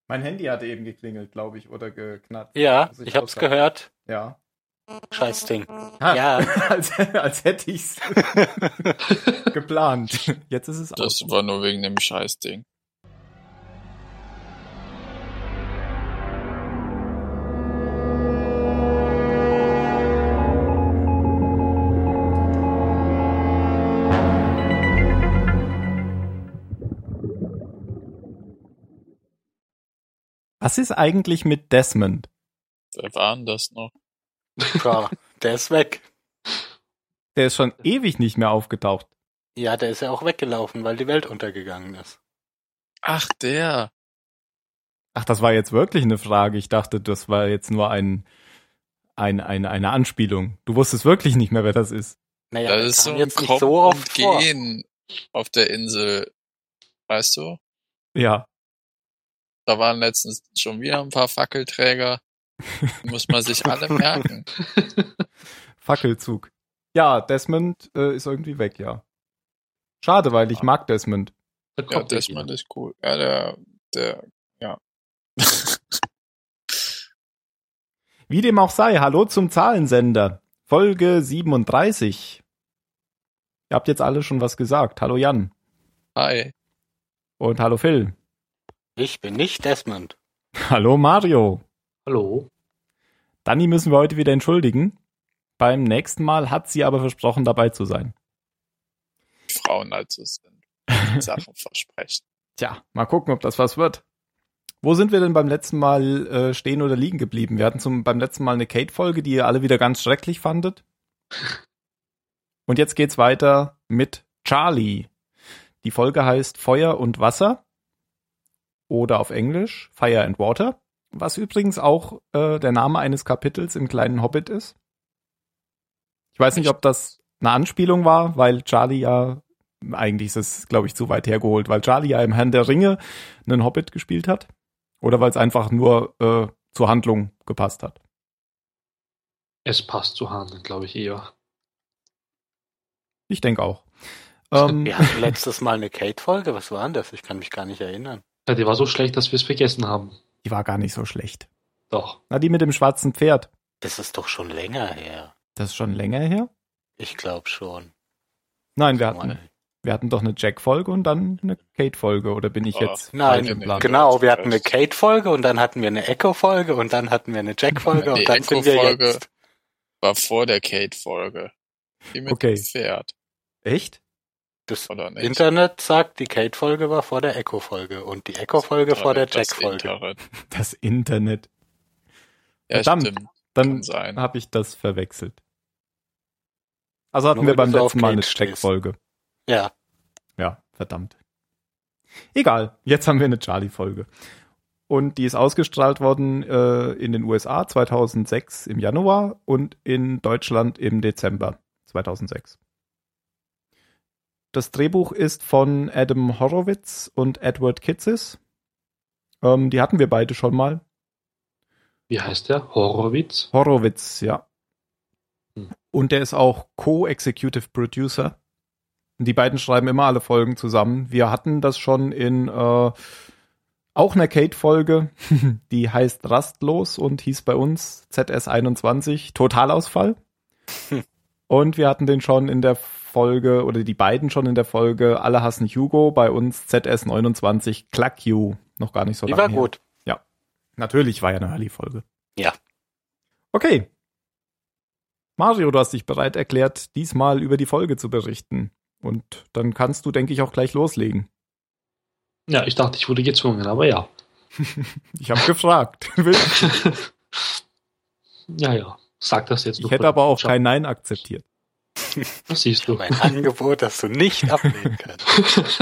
Mein Handy hat eben geklingelt, glaube ich, oder geknackt. Ja, ich hab's gehört. Ja. Scheiß Ding. Ja. als hätte ich's geplant. Jetzt ist es Das war nur wegen dem Scheißding. Was ist eigentlich mit Desmond? Wer war denn das noch? Ja, der ist weg. Der ist schon ewig nicht mehr aufgetaucht. Ja, der ist ja auch weggelaufen, weil die Welt untergegangen ist. Ach, der. Ach, das war jetzt wirklich eine Frage. Ich dachte, das war jetzt nur eine Anspielung. Du wusstest wirklich nicht mehr, wer das ist. Naja, Das ist so ein jetzt nicht Kommen so und oft vor. Gehen auf der Insel. Weißt du? Ja. Da waren letztens schon wieder ein paar Fackelträger. Die muss man sich alle merken. Fackelzug. Ja, Desmond ist irgendwie weg, ja. Schade, weil ich mag Desmond. Ja, Desmond ist cool. Ja, ja. Wie dem auch sei, hallo zum Zahlensender. Folge 37. Ihr habt jetzt alle schon was gesagt. Hallo Jan. Hi. Und hallo Phil. Ich bin nicht Desmond. Hallo Mario. Hallo. Dani müssen wir heute wieder entschuldigen. Beim nächsten Mal hat sie aber versprochen, dabei zu sein. Frauen also sind. Sachen versprechen. Tja, mal gucken, ob das was wird. Wo sind wir denn beim letzten Mal stehen oder liegen geblieben? Wir hatten beim letzten Mal eine Kate-Folge, die ihr alle wieder ganz schrecklich fandet. Und jetzt geht's weiter mit Charlie. Die Folge heißt Feuer und Wasser. Oder auf Englisch Fire and Water. Was übrigens auch der Name eines Kapitels im kleinen Hobbit ist. Ich weiß nicht, ob das eine Anspielung war, weil Charlie ja, eigentlich ist es, glaube ich, zu weit hergeholt, weil Charlie ja im Herrn der Ringe einen Hobbit gespielt hat. Oder weil es einfach nur zur Handlung gepasst hat. Es passt zur Handlung, glaube ich eher. Ich denke auch. Wir hatten letztes Mal eine Kate-Folge. Was war denn das? Ich kann mich gar nicht erinnern. Ja, die war so schlecht, dass wir es vergessen haben. Die war gar nicht so schlecht. Doch. Na, die mit dem schwarzen Pferd. Das ist doch schon länger her. Das ist schon länger her? Ich glaube schon. Nein, wir hatten doch eine Jack-Folge und dann eine Kate-Folge. Oder bin ich jetzt Nein, falsch im Plan? genau. Wir hatten eine Kate-Folge und dann hatten wir eine Echo-Folge und dann hatten wir eine Jack-Folge und dann sind wir jetzt. War vor der Kate-Folge. Die mit dem Pferd. Echt? Das Internet sagt, die Kate-Folge war vor der Echo-Folge und die Echo-Folge vor der Jack-Folge. Das Internet. Ja, verdammt, stimmt. Dann habe ich das verwechselt. Also hatten wir beim letzten Mal eine Jack-Folge. Ja. Ja, verdammt. Egal, jetzt haben wir eine Charlie-Folge. Und die ist ausgestrahlt worden in den USA 2006 im Januar und in Deutschland im Dezember 2006. Das Drehbuch ist von Adam Horowitz und Edward Kitsis. Die hatten wir beide schon mal. Wie heißt der? Horowitz? Horowitz, ja. Und der ist auch Co-Executive Producer. Die beiden schreiben immer alle Folgen zusammen. Wir hatten das schon in auch einer Kate-Folge, die heißt Rastlos und hieß bei uns ZS21 Totalausfall. Und wir hatten den schon in der Folge, oder die beiden schon in der Folge Alle hassen Hugo, bei uns ZS29 Cluck You. Noch gar nicht so lange her. Die war gut. Ja, natürlich war ja eine Hurley-Folge. Ja. Okay. Mario, du hast dich bereit erklärt, diesmal über die Folge zu berichten. Und dann kannst du, denke ich, auch gleich loslegen. Ja, ich dachte, ich wurde gezwungen, aber ja. Ich habe gefragt. Ja. Sag das jetzt. Ich hätte aber auch kein Nein akzeptiert. Das siehst du. Ein Angebot, das du nicht ablehnen kannst.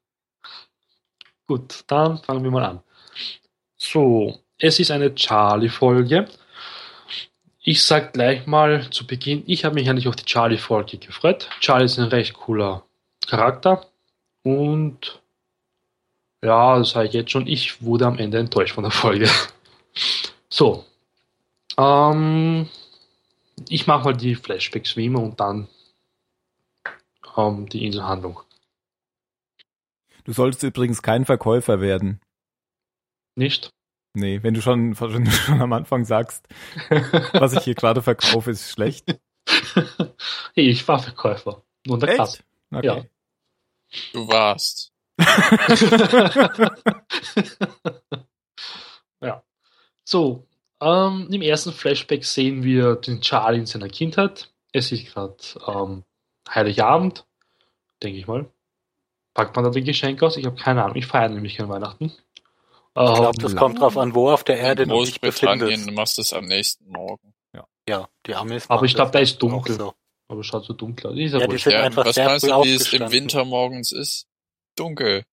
Gut, dann fangen wir mal an. So, es ist eine Charlie-Folge. Ich sag gleich mal zu Beginn, ich habe mich eigentlich auf die Charlie-Folge gefreut. Charlie ist ein recht cooler Charakter. Und ja, das sage ich jetzt schon, ich wurde am Ende enttäuscht von der Folge. So, ich mache mal die Flashbacks wie immer und dann die Inselhandlung. Du solltest übrigens kein Verkäufer werden. Nicht? Nee, wenn du schon am Anfang sagst, was ich hier gerade verkaufe, ist schlecht. Hey, ich war Verkäufer. Nur in der Kasse. Echt? Okay. Ja. Du warst. Ja. So, im ersten Flashback sehen wir den Charlie in seiner Kindheit. Es ist gerade Heiligabend, denke ich mal. Packt man da die Geschenke aus? Ich habe keine Ahnung. Ich feiere nämlich kein Weihnachten. Ich glaube, das kommt drauf an, wo auf der Erde In du dich befindest. Großbritannien machst du es am nächsten Morgen. Ja, die Amis. Aber ich glaube, da ist auch dunkel. so. Aber es schaut so dunkel aus. Ist Ja, die wurscht. sind einfach was sehr meinst früh du, wie es im aufgestanden. Winter morgens ist? Dunkel.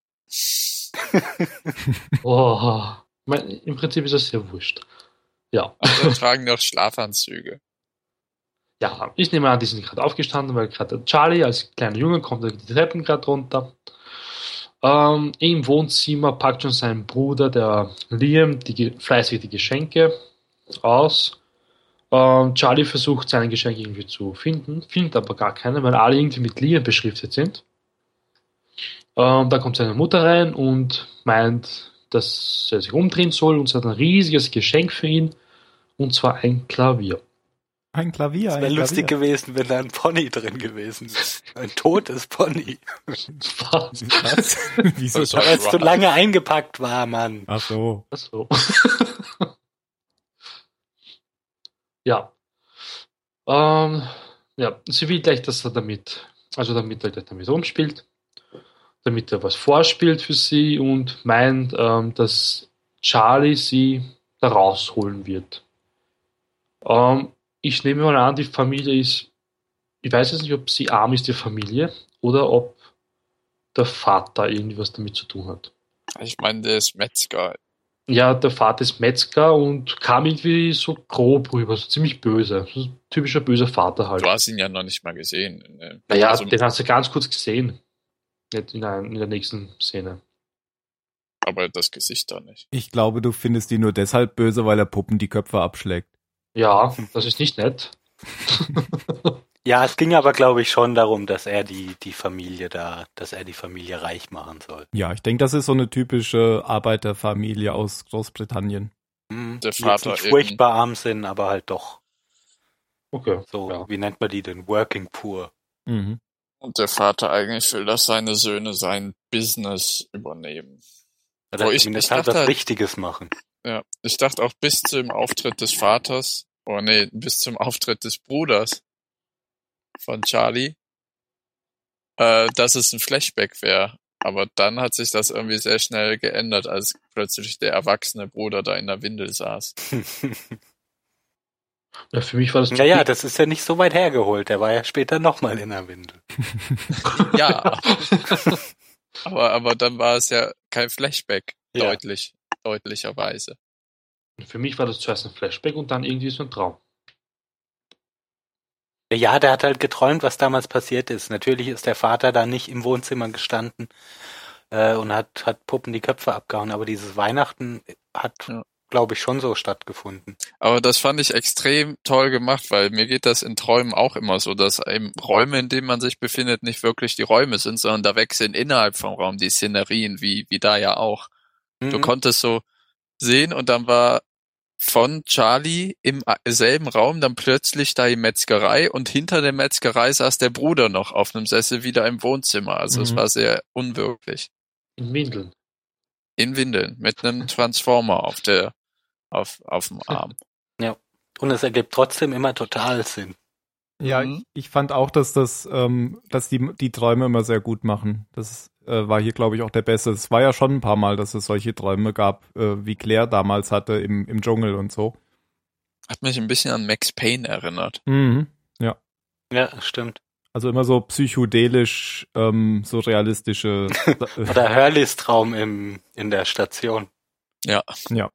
Oh, im Prinzip ist das sehr wurscht. Ja. Andere tragen noch Schlafanzüge. Ja, ich nehme an, die sind gerade aufgestanden, weil gerade der Charlie als kleiner Junge kommt die Treppen gerade runter. Im Wohnzimmer packt schon sein Bruder, der Liam, fleißig die Geschenke aus. Charlie versucht, seine Geschenke irgendwie zu finden, findet aber gar keine, weil alle irgendwie mit Liam beschriftet sind. Da kommt seine Mutter rein und meint, dass er sich umdrehen soll, und sie hat ein riesiges Geschenk für ihn, und zwar ein Klavier. Ein Klavier, Es wäre lustig gewesen, wenn da ein Pony drin gewesen wäre. Ein totes Pony. Was? Was? Wieso Das das? Weil es zu lange eingepackt war, Mann. Ach so. Achso. Ja. Ja, sie will gleich, dass er damit er gleich damit rumspielt, damit er was vorspielt für sie, und meint, dass Charlie sie da rausholen wird. Ich nehme mal an, die Familie ist, ich weiß jetzt nicht, ob sie arm ist, die Familie, oder ob der Vater irgendwie was damit zu tun hat. Ich meine, der ist Metzger. Ja, der Vater ist Metzger und kam irgendwie so grob rüber, so ziemlich böse. So ein typischer böser Vater halt. Du hast ihn ja noch nicht mal gesehen. Naja, Also, den hast du ganz kurz gesehen. Jetzt in der nächsten Szene. aber das Gesicht da nicht. Ich glaube, du findest ihn nur deshalb böse, weil er Puppen die Köpfe abschlägt. Ja, das ist nicht nett. Ja, es ging aber, glaube ich, schon darum, dass er die Familie reich machen soll. Ja, ich denke, das ist so eine typische Arbeiterfamilie aus Großbritannien. Der Die Vater jetzt nicht furchtbar arm sind, aber halt doch Okay. so, Ja. wie nennt man die denn? Working poor. Mhm. Und der Vater eigentlich will, dass seine Söhne sein Business übernehmen. Oder Wo ich zumindest halt dachte was halt- Richtiges machen. Ja, ich dachte auch bis zum Auftritt des Vaters, bis zum Auftritt des Bruders von Charlie, dass es ein Flashback wäre. Aber dann hat sich das irgendwie sehr schnell geändert, als plötzlich der erwachsene Bruder da in der Windel saß. Ja, für mich war das Naja, das ist ja nicht so weit hergeholt. Der war ja später nochmal in der Windel. Ja, aber dann war es ja kein Flashback, Ja. deutlicherweise. Für mich war das zuerst ein Flashback und dann irgendwie so ein Traum. Ja, der hat halt geträumt, was damals passiert ist. Natürlich ist der Vater da nicht im Wohnzimmer gestanden und hat Puppen die Köpfe abgehauen, aber dieses Weihnachten hat, Ja. glaube ich, schon so stattgefunden. Aber das fand ich extrem toll gemacht, weil mir geht das in Träumen auch immer so, dass eben Räume, in denen man sich befindet, nicht wirklich die Räume sind, sondern da wechseln innerhalb vom Raum die Szenerien, wie da ja auch. Du Mhm. konntest so sehen und dann war von Charlie im selben Raum dann plötzlich da die Metzgerei und hinter der Metzgerei saß der Bruder noch auf einem Sessel wieder im Wohnzimmer. Also es Mhm. war sehr unwirklich. In Windeln. In Windeln mit einem Transformer auf dem Arm. Und es ergibt trotzdem immer total Sinn. Ja, Mhm. ich fand auch, dass dass die Träume immer sehr gut machen. Das war hier, glaube ich, auch der Beste. Es war ja schon ein paar Mal, dass es solche Träume gab, wie Claire damals hatte im Dschungel und so. Hat mich ein bisschen an Max Payne erinnert. Mhm. Ja, stimmt. Also immer so psychedelisch, so realistische. Oder Hurleys Traum in der Station. Ja. Ja.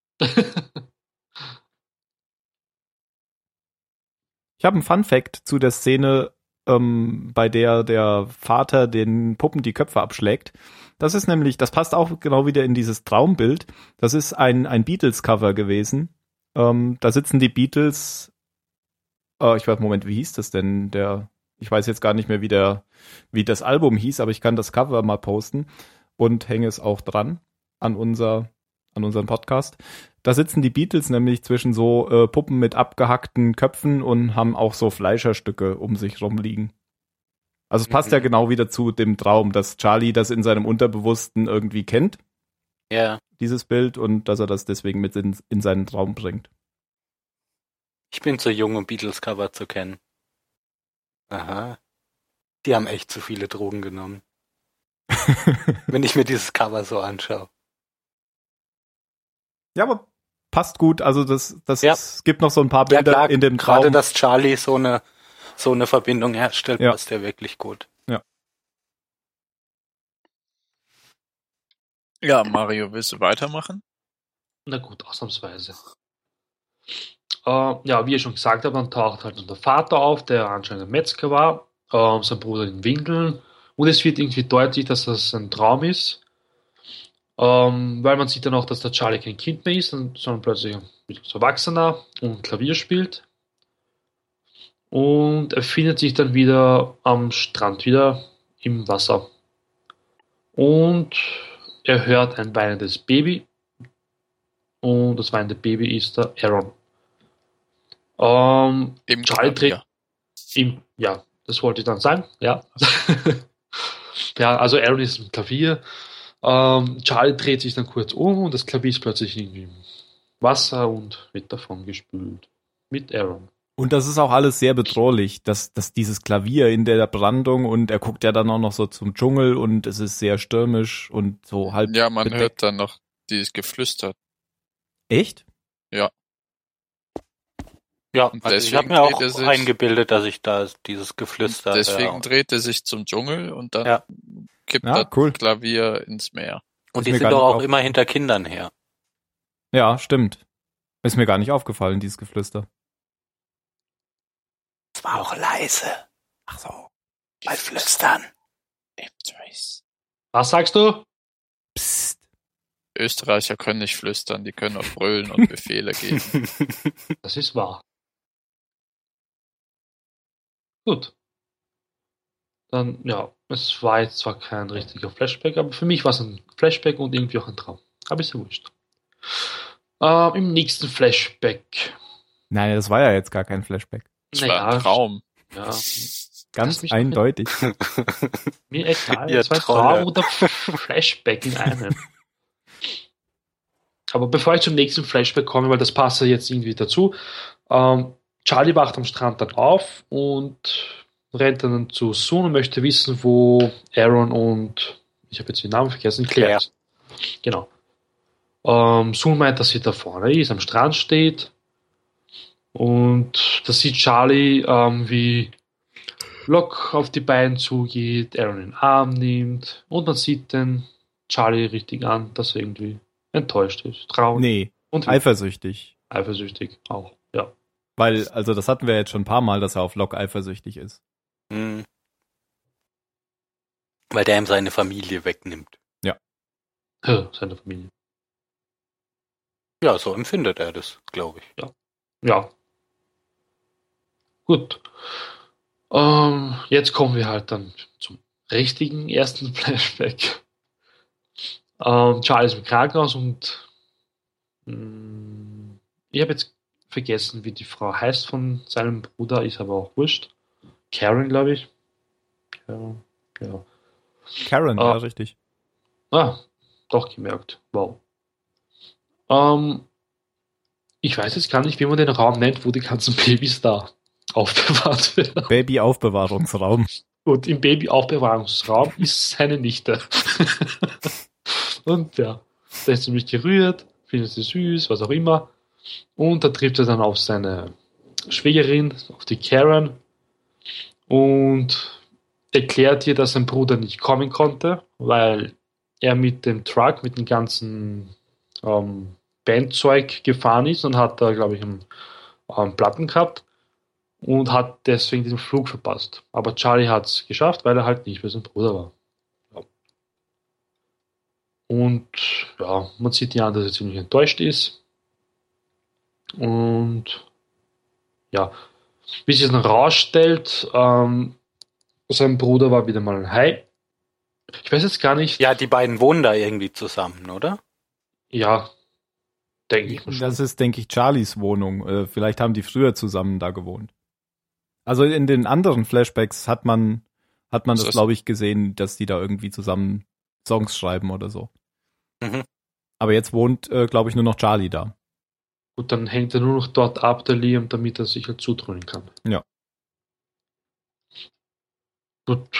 Ich habe einen Fun-Fact zu der Szene, bei der der Vater den Puppen die Köpfe abschlägt. Das ist nämlich, das passt auch genau wieder in dieses Traumbild. Das ist ein Beatles-Cover gewesen. Da sitzen die Beatles, Moment, wie hieß das denn? Ich weiß jetzt gar nicht mehr, wie das Album hieß, aber ich kann das Cover mal posten und hänge es auch dran an unser an unseren Podcast. Da sitzen die Beatles nämlich zwischen so Puppen mit abgehackten Köpfen und haben auch so Fleischerstücke um sich rumliegen. Also es passt ja genau wieder zu dem Traum, dass Charlie das in seinem Unterbewussten irgendwie kennt, Ja. dieses Bild, und dass er das deswegen mit in seinen Traum bringt. Ich bin zu jung, um Beatles-Cover zu kennen. Aha. Die haben echt zu viele Drogen genommen. Wenn ich mir dieses Cover so anschaue. Ja, aber passt gut. Also das Ja. es gibt noch so ein paar Bilder klar, in dem gerade Traum. dass Charlie so eine Verbindung herstellt, Ja. passt ja wirklich gut. Ja, Mario, willst du weitermachen? Na gut, ausnahmsweise. Ja, wie ihr schon gesagt habt, dann taucht halt der Vater auf, der anscheinend ein Metzger war, sein Bruder in Windeln, und es wird irgendwie deutlich, dass das ein Traum ist, weil man sieht dann auch, dass der Charlie kein Kind mehr ist, sondern plötzlich ein Erwachsener und Klavier spielt. Und er findet sich dann wieder am Strand, wieder im Wasser. Und er hört ein weinendes Baby. Und das weinende Baby ist der Aaron. Im Charlie Klavier. trägt ja, das wollte ich dann sagen, ja. Ja, also Aaron ist im Klavier. Charlie dreht sich dann kurz um und das Klavier ist plötzlich irgendwie im Wasser und wird davon gespült. Mit Aaron. Und das ist auch alles sehr bedrohlich, dass dieses Klavier in der Brandung, und er guckt ja dann auch noch so zum Dschungel und es ist sehr stürmisch und so halb Ja, man bedeckt. hört dann noch dieses Geflüster. Echt? Ja, Und also ich deswegen habe mir auch dreht er sich- eingebildet, dass ich da dieses Geflüster Deswegen dreht er sich zum Dschungel und dann Ja. kippt Ja, das cool. Klavier ins Meer. Und Ist die mir sind gar doch nicht auch auf- immer hinter Kindern her. Ja, stimmt. Ist mir gar nicht aufgefallen, dieses Geflüster. Es war auch leise. Ach so. Bei Flüstern. Was sagst du? Psst. Österreicher können nicht flüstern, die können auch brüllen und Befehle geben. Das ist wahr. Gut. Dann, ja, es war jetzt zwar kein richtiger Flashback, aber für mich war es ein Flashback und irgendwie auch ein Traum. Aber ist ja wurscht. Im nächsten Flashback. Nein, das war ja jetzt gar kein Flashback. Das war ein Traum. Ja, Ganz mich eindeutig. mir egal. Ihr Es war Trolle. Traum oder Flashback in einem. Aber bevor ich zum nächsten Flashback komme, weil das passt ja jetzt irgendwie dazu, Charlie wacht am Strand dann auf und rennt dann zu Sun und möchte wissen, wo Aaron und, ich habe jetzt den Namen vergessen, Claire. Genau. Sun meint, dass sie da vorne ist, am Strand steht, und da sieht Charlie, wie Locke auf die beiden zugeht, Aaron in den Arm nimmt, und man sieht den Charlie richtig an, dass er irgendwie enttäuscht ist, traurig Nee, und eifersüchtig. eifersüchtig auch. Ja. Weil, also das hatten wir jetzt schon ein paar Mal, dass er auf Locke eifersüchtig ist. Hm. Weil der ihm seine Familie wegnimmt. Seine Familie. Ja, so empfindet er das, glaube ich. Ja. Gut. Jetzt kommen wir halt dann zum richtigen ersten Flashback. Charlie ist im Krankenhaus und ich habe jetzt vergessen, wie die Frau heißt von seinem Bruder, ist aber auch wurscht. Karen, glaube ich. Ja. Karen, ja, richtig. Doch gemerkt. Wow. Ich weiß jetzt gar nicht, wie man den Raum nennt, wo die ganzen Babys da aufbewahrt werden. Babyaufbewahrungsraum. Und im Babyaufbewahrungsraum ist seine Nichte. Und ja, der ist ziemlich gerührt, findet sie süß, was auch immer. Und da trifft er dann auf seine Schwägerin, auf die Karen. Und erklärt ihr, dass sein Bruder nicht kommen konnte, weil er mit dem Truck, mit dem ganzen Bandzeug gefahren ist und hat da, glaube ich, einen Platten gehabt und hat deswegen den Flug verpasst. Aber Charlie hat es geschafft, weil er halt nicht mehr sein Bruder war. Ja. Und ja, man sieht ja an, dass er ziemlich enttäuscht ist. Und ja, wie sich dann rausstellt, sein Bruder war wieder mal ein Hai. Ich weiß jetzt gar nicht. Ja, die beiden wohnen da irgendwie zusammen, oder? Ja, Denke ich mal schon. Das ist, denke ich, Charlies Wohnung. Vielleicht haben die früher zusammen da gewohnt. Also in den anderen Flashbacks hat man das, glaube ich, gesehen, dass die da irgendwie zusammen Songs schreiben oder so. Mhm. Aber jetzt wohnt, glaube ich, nur noch Charlie da. Und dann hängt er nur noch dort ab, der Liam, damit er sich halt zutrauen kann. Ja. Gut.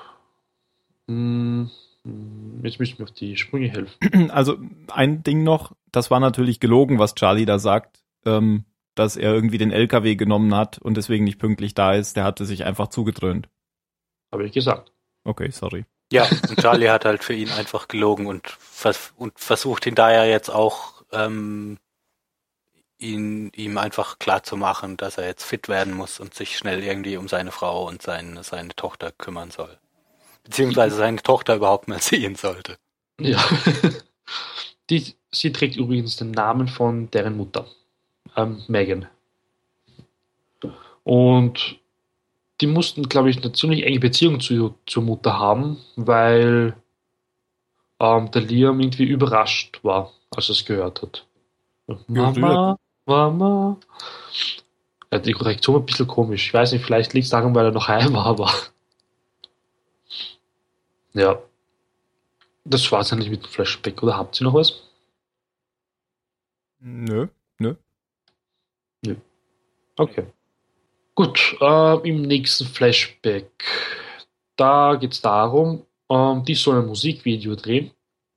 Jetzt müssen wir auf die Sprünge helfen. Also ein Ding noch, das war natürlich gelogen, was Charlie da sagt, dass er irgendwie den LKW genommen hat und deswegen nicht pünktlich da ist. Der hatte sich einfach zugedröhnt. Habe ich gesagt. Okay, sorry. Ja, und Charlie hat halt für ihn einfach gelogen und versucht ihn daher jetzt auch ihm einfach klar zu machen, dass er jetzt fit werden muss und sich schnell irgendwie um seine Frau und seine Tochter kümmern soll. Beziehungsweise seine Tochter überhaupt mal sehen sollte. Ja. Sie trägt übrigens den Namen von deren Mutter, Megan. Und die mussten, glaube ich, eine ziemlich enge Beziehung zur Mutter haben, weil der Liam irgendwie überrascht war, als er es gehört hat. Mama. Ja, die Reaktion war ein bisschen komisch. Ich weiß nicht, vielleicht liegt es daran, weil er noch heim war, aber ja. Das war es eigentlich mit dem Flashback, oder habt ihr noch was? Nö. Okay. Gut, im nächsten Flashback, da geht es darum, die sollen ein Musikvideo drehen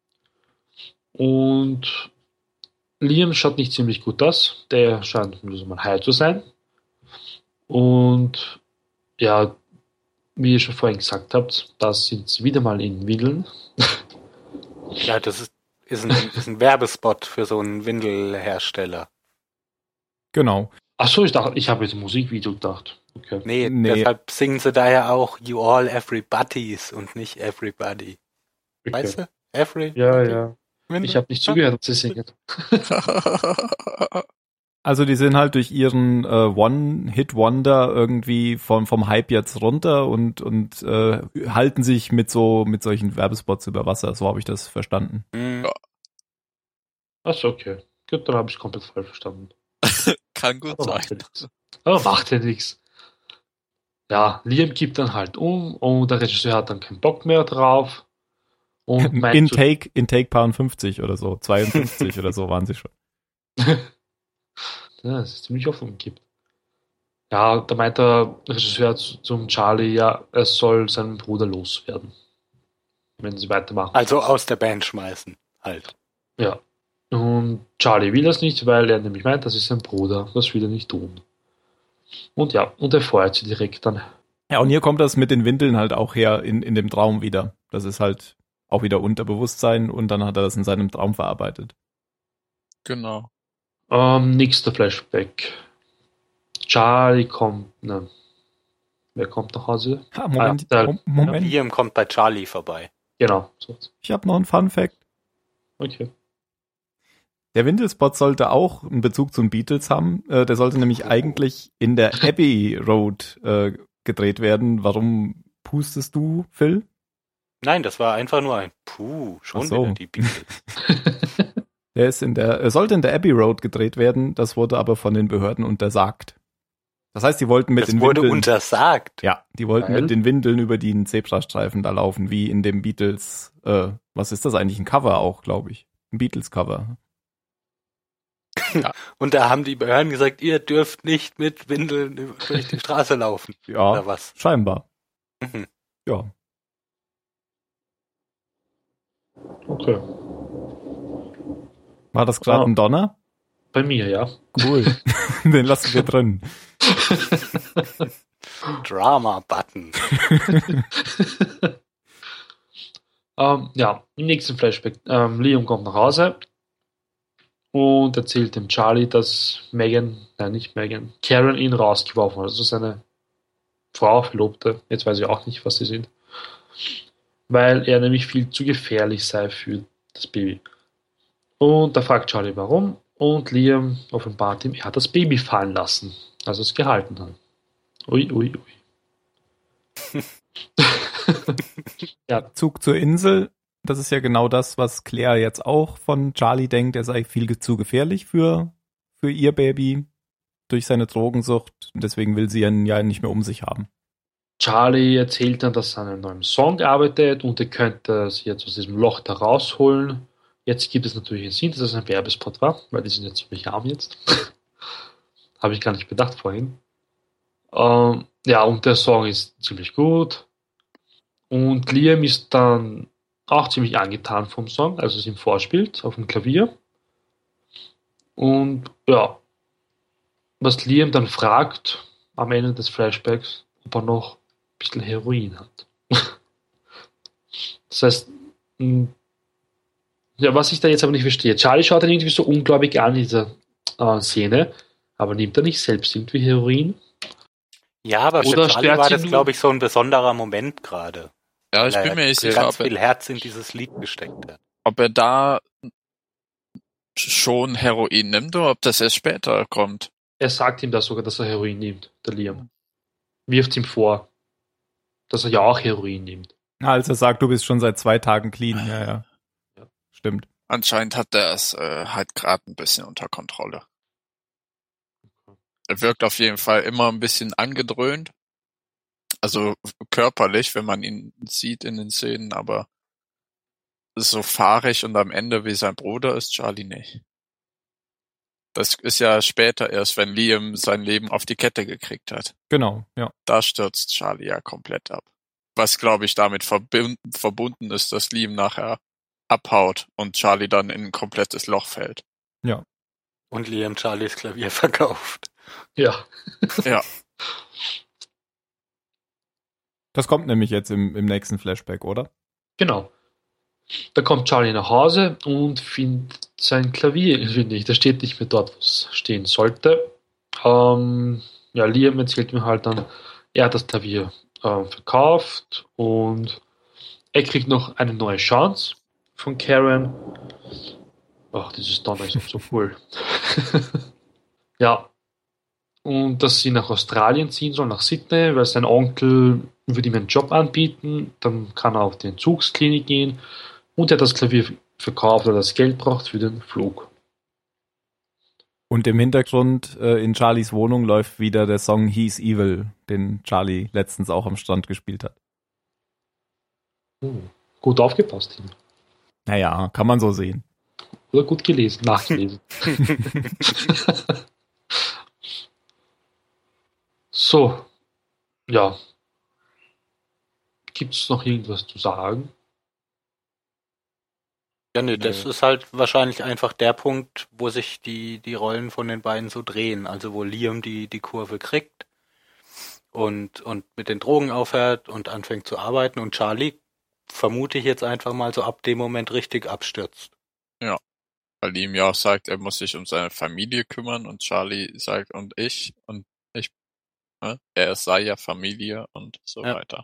und Liam schaut nicht ziemlich gut aus, der scheint nur so mal high zu sein und ja, wie ihr schon vorhin gesagt habt, da sind sie wieder mal in Windeln. Ja, das ist ein Werbespot für so einen Windelhersteller. Genau. Achso, ich habe jetzt ein Musikvideo gedacht. Okay. Nee, Nee. deshalb singen sie daher auch You All Everybody's und nicht Everybody. Okay. Weißt du? Every. Ja. Ich habe nicht zugehört, als sie singen. Also die sind halt durch ihren One-Hit-Wonder irgendwie vom Hype jetzt runter und halten sich mit solchen Werbespots über Wasser. So habe ich das verstanden. Achso, okay. Gut, dann habe ich es komplett falsch verstanden. Kann gut Aber sein. macht ja nichts. Ja, Liam gibt dann halt und der Regisseur hat dann keinen Bock mehr drauf. Und meint Intake Paar 50 oder so, 52 oder so waren sie schon. ja, das ist ziemlich offen gibt. Ja, da meint der Regisseur zum Charlie, ja, er soll seinen Bruder loswerden. Wenn sie weitermachen. Also aus der Band schmeißen, halt. Ja. Und Charlie will das nicht, weil er nämlich meint, das ist sein Bruder. Das will er nicht tun. Und ja, und er feuert sie direkt dann. Ja, und hier kommt das mit den Windeln halt auch her in dem Traum wieder. Das ist halt auch wieder Unterbewusstsein und dann hat er das in seinem Traum verarbeitet. Genau. Nächster Flashback. Charlie kommt, wer kommt nach Hause? Moment. Liam kommt bei Charlie vorbei. Genau. So. Ich habe noch einen Fun-Fact. Okay. Der Windelspot sollte auch einen Bezug zum Beatles haben. Der sollte nämlich eigentlich in der Abbey Road gedreht werden. Warum pustest du, Phil? Nein, das war einfach nur ein schon Ach so. wieder die Beatles. Er sollte in der Abbey Road gedreht werden, das wurde aber von den Behörden untersagt. Das heißt, die wollten mit Das den wurde Windeln. untersagt. Ja, die wollten Weil? mit den Windeln über den Zebrastreifen da laufen, wie in dem Beatles, was ist das eigentlich? Ein Cover auch, glaube ich. Ein Beatles-Cover. Und da haben die Behörden gesagt, ihr dürft nicht mit Windeln durch die Straße laufen. Ja, Oder was? scheinbar. Mhm. Ja. Okay. War das gerade ein Donner? Bei mir, ja. Cool. Den lassen wir drin. Drama-Button. Ja, im nächsten Flashback. Liam kommt nach Hause und erzählt dem Charlie, dass Karen ihn rausgeworfen hat. Also seine Frau, Verlobte, jetzt weiß ich auch nicht, was sie sind. Weil er nämlich viel zu gefährlich sei für das Baby. Und da fragt Charlie, warum. Und Liam offenbart ihm, er hat das Baby fallen lassen, als er es gehalten hat. Ui. Ja, Zug zur Insel. Das ist ja genau das, was Claire jetzt auch von Charlie denkt. Er sei viel zu gefährlich für ihr Baby durch seine Drogensucht. Und deswegen will sie ihn ja nicht mehr um sich haben. Charlie erzählt dann, dass er an einem neuen Song arbeitet und er könnte sie jetzt aus diesem Loch da rausholen. Jetzt gibt es natürlich einen Sinn, dass es ein Werbespot war, weil die sind ja ziemlich arm jetzt. Habe ich gar nicht bedacht vorhin. Ja, und der Song ist ziemlich gut. Und Liam ist dann auch ziemlich angetan vom Song, als es ihm vorspielt auf dem Klavier. Und ja, was Liam dann fragt am Ende des Flashbacks, ob er noch ein bisschen Heroin hat. Das heißt, ja, was ich da jetzt aber nicht verstehe, Charlie schaut dann irgendwie so unglaublich an in dieser Szene, aber nimmt er nicht selbst irgendwie Heroin? Ja, aber für Oder Charlie sperrt war sie das, nur- glaube ich, so ein besonderer Moment gerade. Ja, ich Weil bin er mir nicht sicher, ganz viel Herz in dieses Lied gesteckt hat. ob er da schon Heroin nimmt oder ob das erst später kommt. Er sagt ihm das sogar, dass er Heroin nimmt, der Liam. Wirft ihm vor, dass er ja auch Heroin nimmt. Als er sagt, du bist schon seit 2 Tagen clean. Ja. Stimmt. Anscheinend hat er es halt gerade ein bisschen unter Kontrolle. Er wirkt auf jeden Fall immer ein bisschen angedröhnt. Also körperlich, wenn man ihn sieht in den Szenen, aber so fahrig und am Ende wie sein Bruder ist Charlie nicht. Das ist ja später erst, wenn Liam sein Leben auf die Kette gekriegt hat. Genau, ja. Da stürzt Charlie ja komplett ab. Was, glaube ich, damit verbunden ist, dass Liam nachher abhaut und Charlie dann in ein komplettes Loch fällt. Ja. Und Liam Charlies Klavier verkauft. Ja. Ja, Das kommt nämlich jetzt im nächsten Flashback, oder? Genau. Da kommt Charlie nach Hause und findet sein Klavier irgendwie nicht. Das steht nicht mehr dort, wo es stehen sollte. Ja, Liam erzählt mir halt dann, er hat das Klavier verkauft und er kriegt noch eine neue Chance von Karen. Ach, dieses Donner ist auch so cool. Ja. Und dass sie nach Australien ziehen soll, nach Sydney, weil sein Onkel würde ihm einen Job anbieten. Dann kann er auf die Entzugsklinik gehen. Und er hat das Klavier verkauft, weil er das Geld braucht für den Flug. Und im Hintergrund in Charlies Wohnung läuft wieder der Song He's Evil, den Charlie letztens auch am Strand gespielt hat. Gut aufgepasst. Tim. Naja, kann man so sehen. Oder gut gelesen, nachgelesen. So. Ja. Gibt es noch irgendwas zu sagen? Ja, nee, das ist halt wahrscheinlich einfach der Punkt, wo sich die Rollen von den beiden so drehen. Also wo Liam die Kurve kriegt und mit den Drogen aufhört und anfängt zu arbeiten und Charlie, vermute ich jetzt einfach mal, so ab dem Moment richtig abstürzt. weil Liam ja auch sagt, er muss sich um seine Familie kümmern und Charlie sagt, und ich, ne? Er sei ja Familie und so Ja. weiter.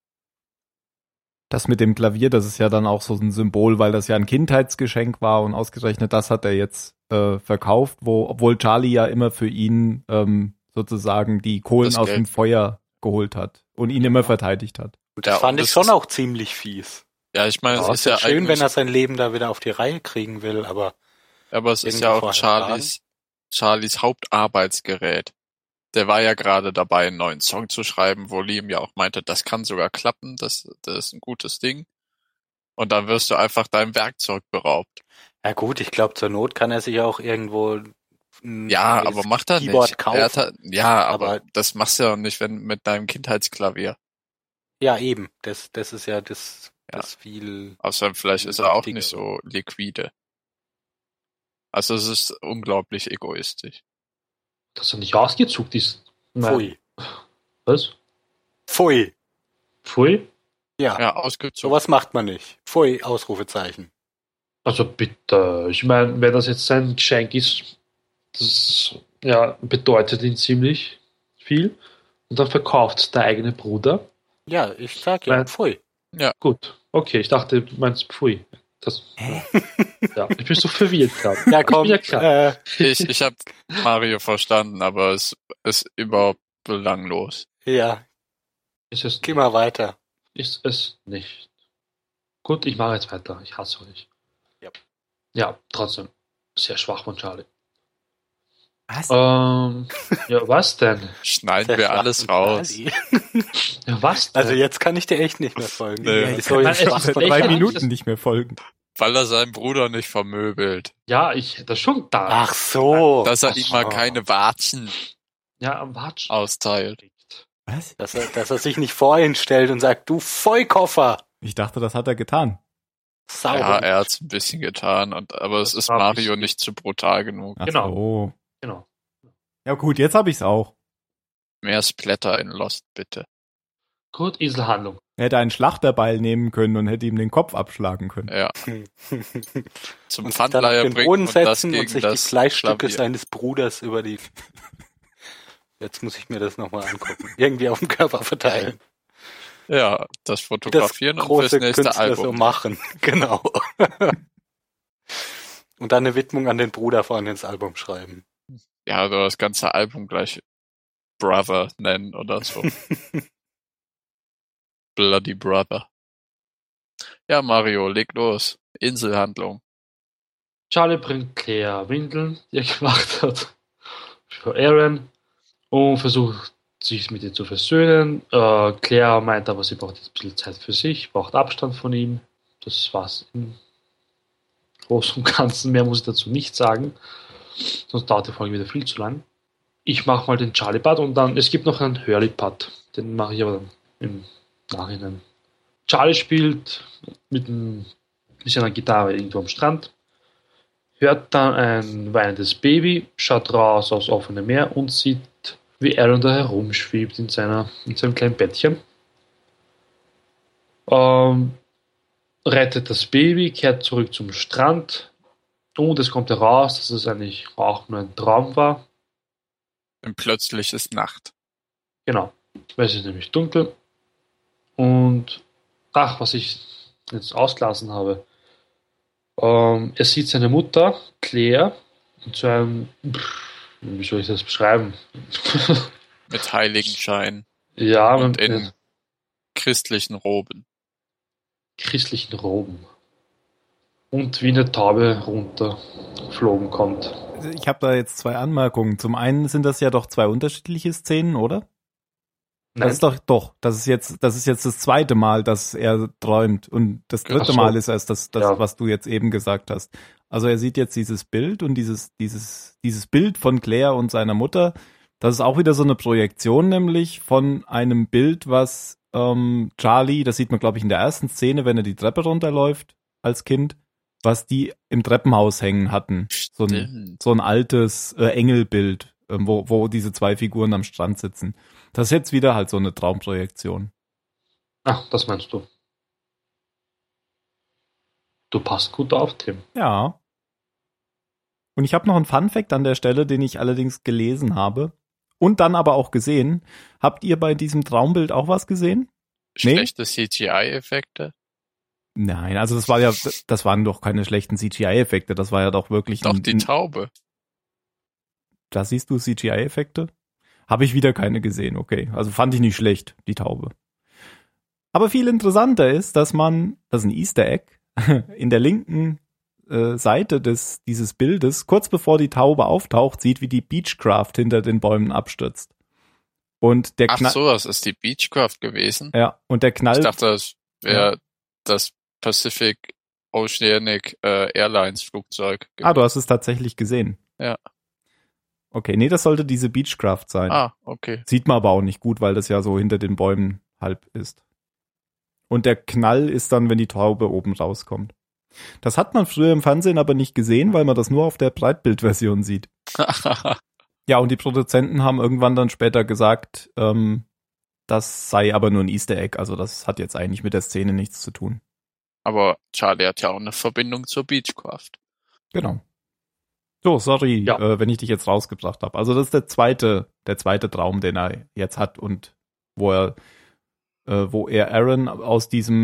Das mit dem Klavier, das ist ja dann auch so ein Symbol, weil das ja ein Kindheitsgeschenk war und ausgerechnet das hat er jetzt verkauft, obwohl Charlie ja immer für ihn sozusagen die Kohlen Das aus Geld. dem Feuer geholt hat und ihn immer verteidigt hat. Und das Ja, fand und ich das schon ist- auch ziemlich fies. Ja, ich meine, Es es ist ja schön, wenn eigentlich, er sein Leben da wieder auf die Reihe kriegen will, aber aber es ist irgendwie ja auch vorher Charlies Hauptarbeitsgerät. Der war ja gerade dabei, einen neuen Song zu schreiben, wo Liam ja auch meinte, das kann sogar klappen, das ist ein gutes Ding. Und dann wirst du einfach deinem Werkzeug beraubt. ja gut, ich glaube, zur Not kann er sich auch irgendwo ein Ja, neues aber macht er Keyboard nicht. kaufen. Er hat halt, ja, aber Aber- das machst du ja nicht, wenn mit deinem Kindheitsklavier. Ja, eben. Das ist ja das Ja. viel. Außer vielleicht ist er auch Wichtiger. nicht so liquide. Also es ist unglaublich egoistisch. Dass er nicht ausgezuckt ist. Pfui. Was? Pfui. Pfui? Ja, Ja, ausgezogen. sowas macht man nicht. Pfui, Ausrufezeichen. Also bitte, ich meine, wenn das jetzt sein Geschenk ist, das ja, bedeutet ihn ziemlich viel. Und dann verkauft der eigene Bruder. Ja, ich sag ja, Weil- pfui. Gut, okay, ich dachte, du meinst Pfui. Das, ja, ich bin so verwirrt gerade. Ja, komm, Ich bin ja klar. Ich habe Mario verstanden, aber es ist überhaupt belanglos. Ja, Ist es, geh mal weiter. ist es nicht. Gut, ich mache jetzt weiter. Ich hasse euch. Ja. Ja, trotzdem. Sehr schwach von Charlie. Was? Ja, was denn? Schneiden wir alles raus. Ja, was denn? Also jetzt kann ich dir echt nicht mehr folgen. Nee. Wieso Ich jetzt kann schwach seit von 3 lächerlich, Minuten das- nicht mehr folgen. Weil er seinen Bruder nicht vermöbelt. Ja, das schon da. Ach so. Dass er Ach ihm mal so. keine Watschen Ja, am Watsch. austeilt. Was? Dass er sich nicht vor ihn stellt und sagt, du Vollkoffer. Ich dachte, das hat er getan. Sauber. Ja, er hat's ein bisschen getan, aber es ist war ein Mario bisschen- nicht zu brutal genug. Ach Genau. so. Genau. Ja gut, jetzt habe ich's auch. Mehr Splatter in Lost, bitte. Gut, Inselhandlung. Er hätte einen Schlachterbeil nehmen können und hätte ihm den Kopf abschlagen können. Ja, zum und sich dann auf Pfandleiher den bringen Boden und das setzen gegen und sich die das Fleischstücke Klavier. seines Bruders über die... Jetzt muss ich mir das nochmal angucken. Irgendwie auf dem Körper verteilen. Ja, das Wie das fotografieren und große fürs nächste Künstler so Album. machen. Genau. Und dann eine Widmung an den Bruder vorne ins Album schreiben. Ja, oder das ganze Album gleich Brother nennen oder so. Bloody Brother. Ja, Mario, leg los. Inselhandlung. Charlie bringt Claire Windeln, die er gemacht hat, für Aaron und versucht, sich mit ihr zu versöhnen. Claire meint aber, sie braucht jetzt ein bisschen Zeit für sich, braucht Abstand von ihm. Das war's im Großen und Ganzen. Mehr muss ich dazu nicht sagen. Sonst dauert die Folge wieder viel zu lang. Ich mache mal den Charlie-Part und dann, es gibt noch einen Hurley-Part. Den mache ich aber dann im Nachhinein. Charlie spielt mit seiner Gitarre irgendwo am Strand, hört dann ein weinendes Baby, schaut raus aufs offene Meer und sieht, wie Aaron da herumschwebt in seinem kleinen Bettchen. Rettet das Baby, kehrt zurück zum Strand und es kommt heraus, dass es eigentlich auch nur ein Traum war. Und plötzlich ist Nacht. Genau, weil es ist nämlich dunkel. Und, was ich jetzt ausgelassen habe. Er sieht seine Mutter, Claire, in so einem, wie soll ich das beschreiben? Mit Heiligenschein Ja, und mit in christlichen Roben. christlichen Roben. Und wie eine Taube runtergeflogen kommt. Ich habe da jetzt 2 Anmerkungen. Zum einen sind das ja doch 2 unterschiedliche Szenen, oder? Nein, Das ist doch. Das ist jetzt das 2. Mal, dass er träumt. Und das 3. Ach so. Mal ist erst das Ja. was du jetzt eben gesagt hast. Also er sieht jetzt dieses Bild und dieses Bild von Claire und seiner Mutter. Das ist auch wieder so eine Projektion, nämlich von einem Bild, was Charlie, das sieht man, glaube ich, in der ersten Szene, wenn er die Treppe runterläuft als Kind, was die im Treppenhaus hängen hatten. So ein altes Engelbild, wo diese 2 Figuren am Strand sitzen. Das ist jetzt wieder halt so eine Traumprojektion. das meinst du. Du passt gut auf, Tim. Ja. Und ich habe noch einen Funfact an der Stelle, den ich allerdings gelesen habe und dann aber auch gesehen. Habt ihr bei diesem Traumbild auch was gesehen? Nee? Schlechte CGI-Effekte? Nein, also das waren doch keine schlechten CGI-Effekte. Das war ja doch wirklich Doch, die Taube. Da siehst du CGI-Effekte? Habe ich wieder keine gesehen, okay. Also fand ich nicht schlecht, die Taube. Aber viel interessanter ist, das ist ein Easter Egg, in der linken Seite dieses Bildes, kurz bevor die Taube auftaucht, sieht, wie die Beechcraft hinter den Bäumen abstürzt. Und der Ach Knall, so, das ist die Beechcraft gewesen. ja, und der Knall, Ich dachte, das wäre das Pacific Oceanic Airlines Flugzeug. du hast es tatsächlich gesehen. Ja. Okay, nee, das sollte diese Beechcraft sein. Okay. Sieht man aber auch nicht gut, weil das ja so hinter den Bäumen halb ist. Und der Knall ist dann, wenn die Taube oben rauskommt. Das hat man früher im Fernsehen aber nicht gesehen, weil man das nur auf der Breitbildversion sieht. Ja, und die Produzenten haben irgendwann dann später gesagt, das sei aber nur ein Easter Egg. Also das hat jetzt eigentlich mit der Szene nichts zu tun. Aber Charlie hat ja auch eine Verbindung zur Beechcraft. Genau. So, sorry, Ja. wenn ich dich jetzt rausgebracht habe. Also das ist der zweite Traum, den er jetzt hat und wo er Aaron aus dieser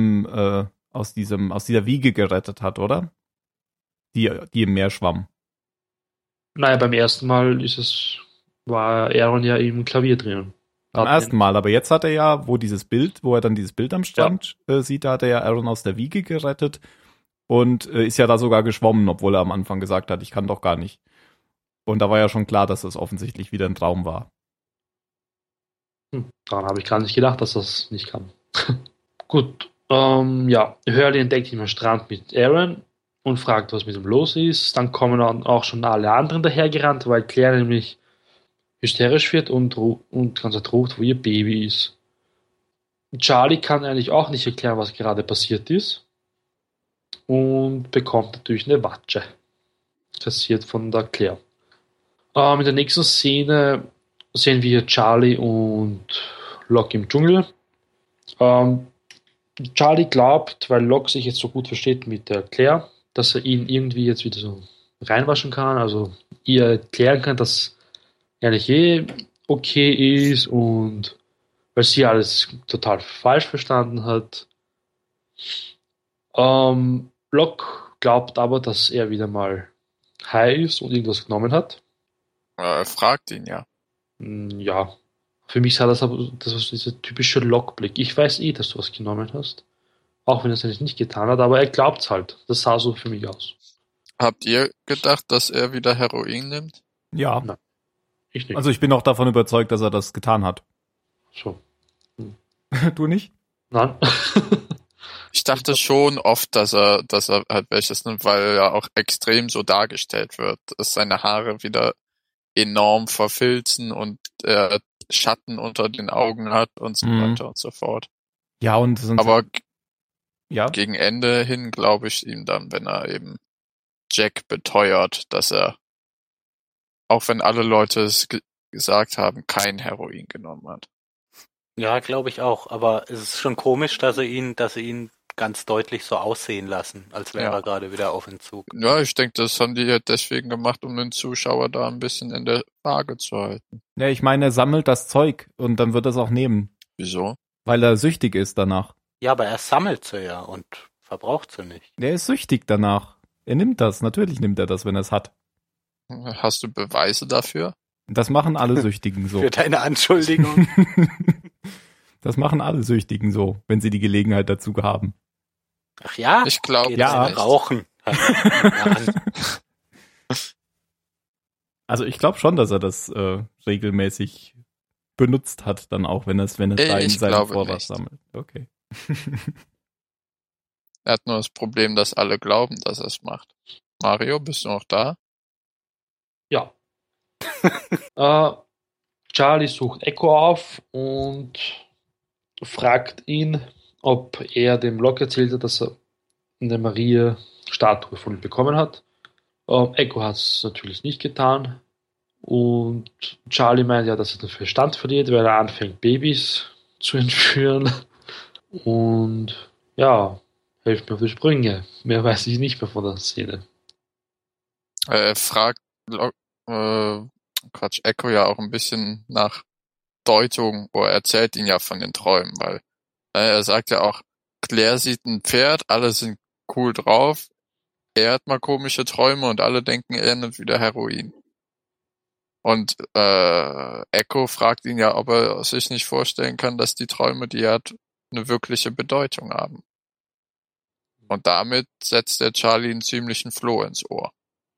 Wiege gerettet hat, oder? Die im Meer schwamm. Naja, beim ersten Mal war Aaron ja im Klavier drinnen. Beim ersten Mal, aber jetzt hat er ja, wo er dann dieses Bild am Strand sieht, da hat er ja Aaron aus der Wiege gerettet und ist ja da sogar geschwommen, obwohl er am Anfang gesagt hat, ich kann doch gar nicht. Und da war ja schon klar, dass das offensichtlich wieder ein Traum war. Daran habe ich gar nicht gedacht, dass das nicht kann. Gut, Hurley entdeckt ihn am Strand mit Aaron und fragt, was mit ihm los ist. Dann kommen dann auch schon alle anderen dahergerannt, weil Claire nämlich hysterisch wird und ganz ruft, wo ihr Baby ist. Charlie kann eigentlich auch nicht erklären, was gerade passiert ist und bekommt natürlich eine Watsche. Kassiert von der Claire. In der nächsten Szene sehen wir Charlie und Locke im Dschungel. Charlie glaubt, weil Locke sich jetzt so gut versteht mit der Claire, dass er ihn irgendwie jetzt wieder so reinwaschen kann, also ihr erklären kann, dass er nicht okay ist und weil sie alles total falsch verstanden hat. Locke glaubt aber, dass er wieder mal high ist und irgendwas genommen hat. Er fragt ihn ja. Ja, für mich sah das aber, das war dieser typische Locke-Blick. Ich weiß dass du was genommen hast. Auch wenn er es eigentlich nicht getan hat, aber er glaubt's halt. Das sah so für mich aus. Habt ihr gedacht, dass er wieder Heroin nimmt? Ja. Nein, ich nicht. Also ich bin auch davon überzeugt, dass er das getan hat. So. Du nicht? Nein. Ich dachte schon oft, dass er halt welches nimmt, weil er auch extrem so dargestellt wird, dass seine Haare wieder enorm verfilzen und er Schatten unter den Augen hat und so weiter und so fort. Ja, und aber ja, gegen Ende hin glaube ich ihm dann, wenn er eben Jack beteuert, dass er, auch wenn alle Leute es gesagt haben, kein Heroin genommen hat. Ja, glaube ich auch. Aber es ist schon komisch, dass sie ihn ganz deutlich so aussehen lassen, als wäre er gerade wieder auf Entzug. Ja, ich denke, das haben die ja deswegen gemacht, um den Zuschauer da ein bisschen in der Waage zu halten. Ja, ich meine, er sammelt das Zeug und dann wird er es auch nehmen. Wieso? Weil er süchtig ist danach. Ja, aber er sammelt sie ja und verbraucht sie nicht. Er ist süchtig danach. Er nimmt das. Natürlich nimmt er das, wenn er es hat. Hast du Beweise dafür? Das machen alle Süchtigen so. Für deine Anschuldigung. Das machen alle Süchtigen so, wenn sie die Gelegenheit dazu haben. Ach ja? Ich glaube, ja. Rauchen. Also ich glaube schon, dass er das regelmäßig benutzt hat, dann auch, wenn es seinen Vorrat sammelt. Okay. Er hat nur das Problem, dass alle glauben, dass er es macht. Mario, bist du noch da? Ja. Charlie sucht Echo auf und fragt ihn, ob er dem Locke erzählt hat, dass er eine Maria-Statue von ihm bekommen hat. Echo hat es natürlich nicht getan. Und Charlie meint ja, dass er den Verstand verliert, weil er anfängt, Babys zu entführen. Und ja, hilft mir auf die Sprünge. Mehr weiß ich nicht mehr von der Szene. Er fragt Echo ja auch ein bisschen nach Deutung, er erzählt ihn ja von den Träumen, weil er sagt ja auch, Claire sieht ein Pferd, alle sind cool drauf, er hat mal komische Träume und alle denken, er nimmt wieder Heroin. Und Echo fragt ihn ja, ob er sich nicht vorstellen kann, dass die Träume, die er hat, eine wirkliche Bedeutung haben. Und damit setzt der Charlie einen ziemlichen Floh ins Ohr.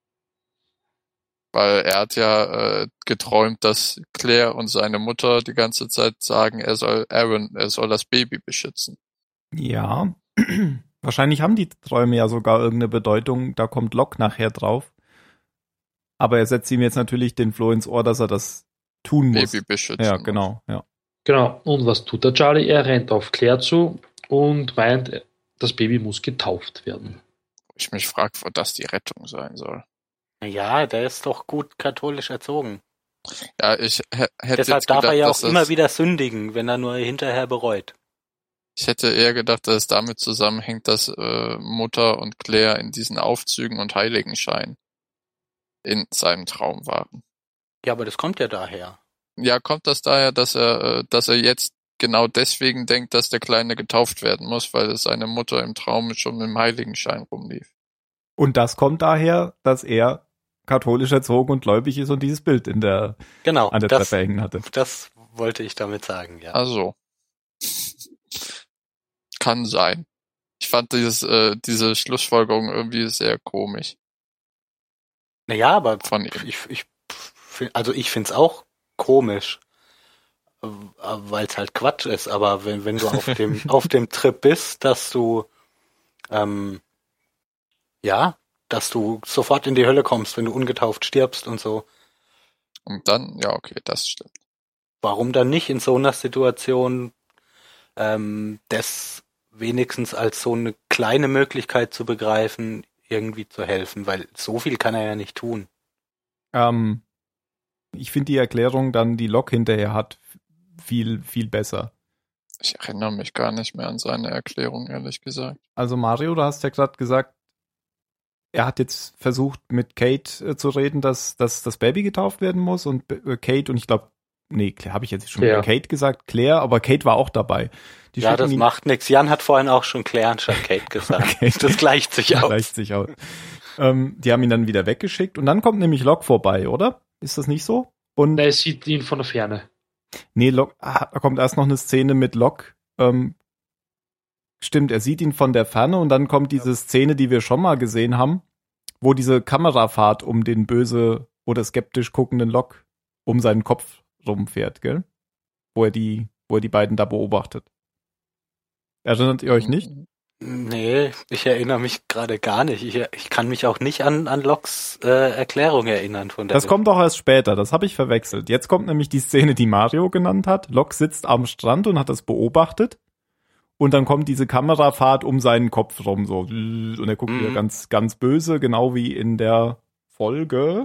Weil er hat ja geträumt, dass Claire und seine Mutter die ganze Zeit sagen, er soll das Baby beschützen. Ja, wahrscheinlich haben die Träume ja sogar irgendeine Bedeutung, da kommt Locke nachher drauf. Aber er setzt ihm jetzt natürlich den Floh ins Ohr, dass er das tun muss. Baby beschützen. Ja, genau, ja. Genau, und was tut der Charlie? Er rennt auf Claire zu und meint, das Baby muss getauft werden. Ich mich frage, wo das die Rettung sein soll. Ja, der ist doch gut katholisch erzogen. Ja, ich hätte Deshalb jetzt darf gedacht, er ja auch dass immer wieder sündigen, wenn er nur hinterher bereut. Ich hätte eher gedacht, dass es damit zusammenhängt, dass Mutter und Claire in diesen Aufzügen und Heiligenschein in seinem Traum waren. Ja, aber das kommt ja daher. Ja, kommt das daher, dass er jetzt genau deswegen denkt, dass der Kleine getauft werden muss, weil seine Mutter im Traum schon mit dem Heiligenschein rumlief. Und das kommt daher, dass er katholisch erzogen und gläubig ist und dieses Bild an der Treppe hängen hatte. Das wollte ich damit sagen, ja. Also. Kann sein. Ich fand diese Schlussfolgerung irgendwie sehr komisch. Naja, aber Von ihm. ich finde es auch komisch, weil es halt Quatsch ist. Aber wenn du auf dem Trip bist, dass du dass du sofort in die Hölle kommst, wenn du ungetauft stirbst und so. Und dann, ja, okay, das stimmt. Warum dann nicht in so einer Situation das wenigstens als so eine kleine Möglichkeit zu begreifen, irgendwie zu helfen, weil so viel kann er ja nicht tun. Ich finde die Erklärung dann, die Locke hinterher hat, viel, viel besser. Ich erinnere mich gar nicht mehr an seine Erklärung, ehrlich gesagt. Also Mario, du hast ja gerade gesagt, er hat jetzt versucht, mit Kate zu reden, dass das Baby getauft werden muss und Kate und ich glaube, habe ich jetzt schon wieder Kate gesagt, Claire, aber Kate war auch dabei. Ja, das macht nichts. Jan hat vorhin auch schon Claire anstatt Kate gesagt. Okay. Das gleicht sich aus. Die haben ihn dann wieder weggeschickt und dann kommt nämlich Locke vorbei, oder? Ist das nicht so? Und er sieht ihn von der Ferne. Nee, da kommt erst noch eine Szene mit Locke. Stimmt, er sieht ihn von der Ferne und dann kommt diese Szene, die wir schon mal gesehen haben, wo diese Kamerafahrt um den böse oder skeptisch guckenden Locke um seinen Kopf rumfährt, gell? Wo er die beiden da beobachtet. Erinnert ihr euch nicht? Nee, ich erinnere mich gerade gar nicht. Ich kann mich auch nicht an Lockes Erklärung erinnern von der. Das kommt auch erst später, das habe ich verwechselt. Jetzt kommt nämlich die Szene, die Mario genannt hat. Locke sitzt am Strand und hat das beobachtet. Und dann kommt diese Kamerafahrt um seinen Kopf rum, so. Und er guckt wieder ganz, ganz böse, genau wie in der Folge.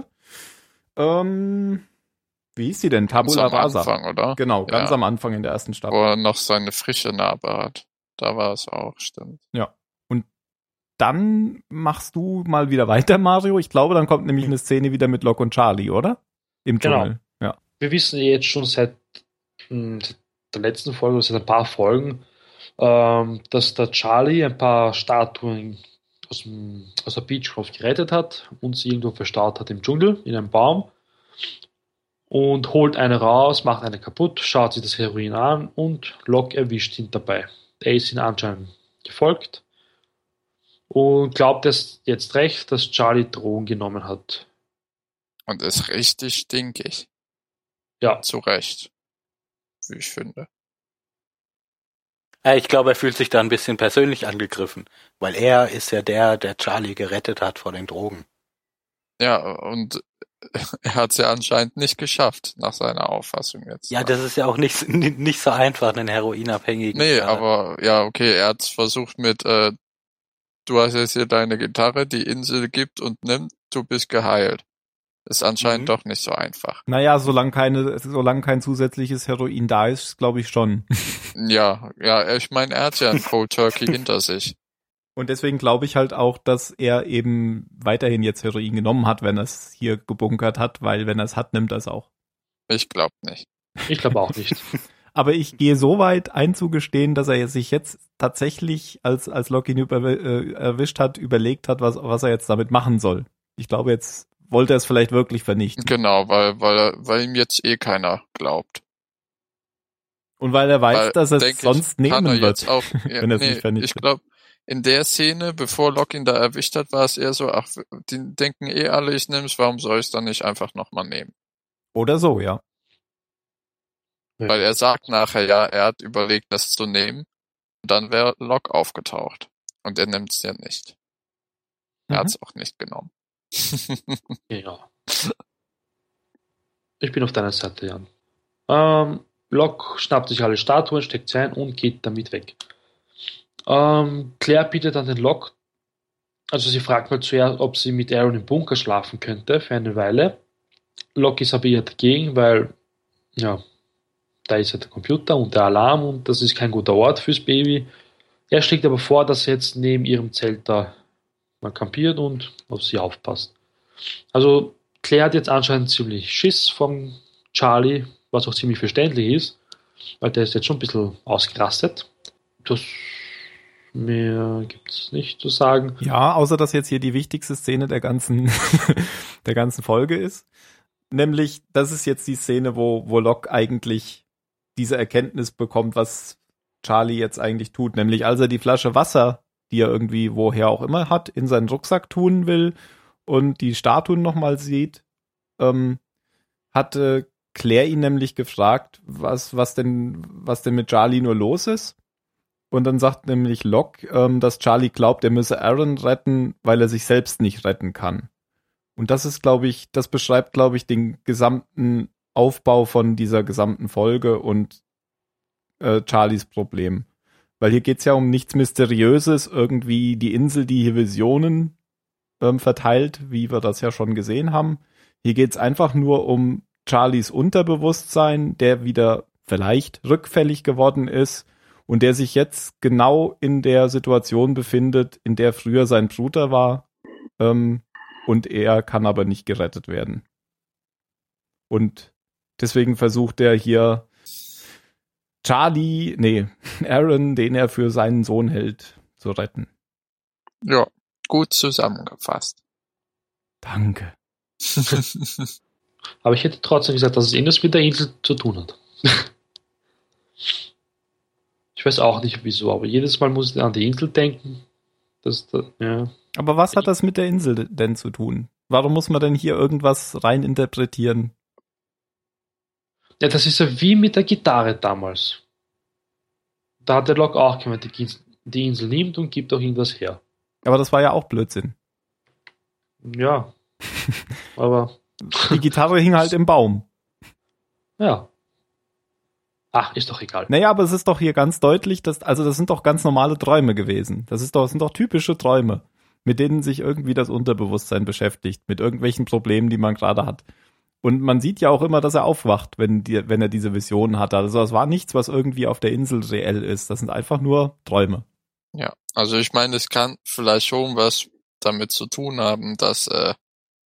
Wie hieß die denn? Tabula Rasa. Am Anfang, oder? Genau, ganz am Anfang in der ersten Staffel. Wo er noch seine frische Narbe hat. Da war es auch, stimmt. Ja. Und dann machst du mal wieder weiter, Mario. Ich glaube, dann kommt nämlich eine Szene wieder mit Locke und Charlie, oder? Im Dschungel. Genau. Ja. Wir wissen jetzt schon seit der letzten Folge, seit ein paar Folgen, dass der Charlie ein paar Statuen aus der Beechcroft gerettet hat und sie irgendwo verstaut hat im Dschungel, in einem Baum. Und holt eine raus, macht eine kaputt, schaut sich das Heroin an und Locke erwischt ihn dabei. Er ist ihm anscheinend gefolgt und glaubt jetzt recht, dass Charlie Drogen genommen hat. Und ist richtig stinkig. Ja. Zu Recht. Wie ich finde. Ich glaube, er fühlt sich da ein bisschen persönlich angegriffen, weil er ist ja der Charlie gerettet hat vor den Drogen. Ja, und er hat es ja anscheinend nicht geschafft, nach seiner Auffassung jetzt. Ja, das ist ja auch nicht so einfach, einen Heroinabhängigen. Nee, aber ja, okay, er hat es versucht mit, du hast jetzt hier deine Gitarre, die Insel gibt und nimmt, du bist geheilt. Ist anscheinend doch nicht so einfach. Naja, solange kein zusätzliches Heroin da ist, glaube ich schon. Ja, ich meine, er hat ja einen Cold Turkey hinter sich. Und deswegen glaube ich halt auch, dass er eben weiterhin jetzt Heroin genommen hat, wenn er es hier gebunkert hat, weil wenn er es hat, nimmt er es auch. Ich glaube nicht. Ich glaube auch nicht. Aber ich gehe so weit einzugestehen, dass er sich jetzt tatsächlich, als Locke ihn erwischt hat, überlegt hat, was er jetzt damit machen soll. Ich glaube, jetzt wollte er es vielleicht wirklich vernichten. Genau, weil ihm jetzt keiner glaubt. Und weil er weiß, dass er es sonst nehmen wird, auch, wenn er es nicht vernichtet. Ich glaube, in der Szene, bevor Locke ihn da erwischt hat, war es eher so, die denken alle, ich nehme es, warum soll ich es dann nicht einfach nochmal nehmen? Oder so, ja. Weil er sagt nachher, ja, er hat überlegt, das zu nehmen. Und dann wäre Locke aufgetaucht. Und er nimmt es ja nicht. Er hat es auch nicht genommen. Ja. Ich bin auf deiner Seite, Jan. Locke schnappt sich alle Statuen, steckt sie ein und geht damit weg. Claire bietet dann den Locke, also sie fragt mal zuerst, ob sie mit Aaron im Bunker schlafen könnte für eine Weile. Locke ist aber eher dagegen, weil ja, da ist ja der Computer und der Alarm und das ist kein guter Ort fürs Baby. Er schlägt aber vor, dass er jetzt neben ihrem Zelt da mal campiert und auf sie aufpasst. Also Claire hat jetzt anscheinend ziemlich Schiss vom Charlie, was auch ziemlich verständlich ist, weil der ist jetzt schon ein bisschen ausgerastet. Das mehr gibt's nicht zu sagen. Ja, außer dass jetzt hier die wichtigste Szene der ganzen Folge ist. Nämlich, das ist jetzt die Szene, wo Locke eigentlich diese Erkenntnis bekommt, was Charlie jetzt eigentlich tut. Nämlich als er die Flasche Wasser, die er irgendwie woher auch immer hat, in seinen Rucksack tun will und die Statuen nochmal sieht, hatte Claire ihn nämlich gefragt, was denn mit Charlie nur los ist. Und dann sagt nämlich Locke, dass Charlie glaubt, er müsse Aaron retten, weil er sich selbst nicht retten kann. Und das ist, das beschreibt, glaube ich, den gesamten Aufbau von dieser gesamten Folge und Charlies Problem. Weil hier geht's ja um nichts Mysteriöses, irgendwie die Insel, die hier Visionen verteilt, wie wir das ja schon gesehen haben. Hier geht's einfach nur um Charlies Unterbewusstsein, der wieder vielleicht rückfällig geworden ist und der sich jetzt genau in der Situation befindet, in der früher sein Bruder war, und er kann aber nicht gerettet werden. Und deswegen versucht er hier Aaron, den er für seinen Sohn hält, zu retten. Ja, gut zusammengefasst. Danke. Aber ich hätte trotzdem gesagt, dass es irgendwas mit der Insel zu tun hat. Ich weiß auch nicht wieso, aber jedes Mal muss ich an die Insel denken. Ja. Aber was hat das mit der Insel denn zu tun? Warum muss man denn hier irgendwas reininterpretieren? Ja, das ist ja wie mit der Gitarre damals. Da hat der Locke auch gemeint, die Insel nimmt und gibt auch irgendwas her. Aber das war ja auch Blödsinn. Ja. Aber die Gitarre hing halt im Baum. Ja. Ach, ist doch egal. Naja, aber es ist doch hier ganz deutlich, das sind doch ganz normale Träume gewesen. Das sind doch typische Träume, mit denen sich irgendwie das Unterbewusstsein beschäftigt, mit irgendwelchen Problemen, die man gerade hat. Und man sieht ja auch immer, dass er aufwacht, wenn er diese Visionen hat. Also es war nichts, was irgendwie auf der Insel reell ist. Das sind einfach nur Träume. Ja, also ich meine, es kann vielleicht schon was damit zu tun haben, dass er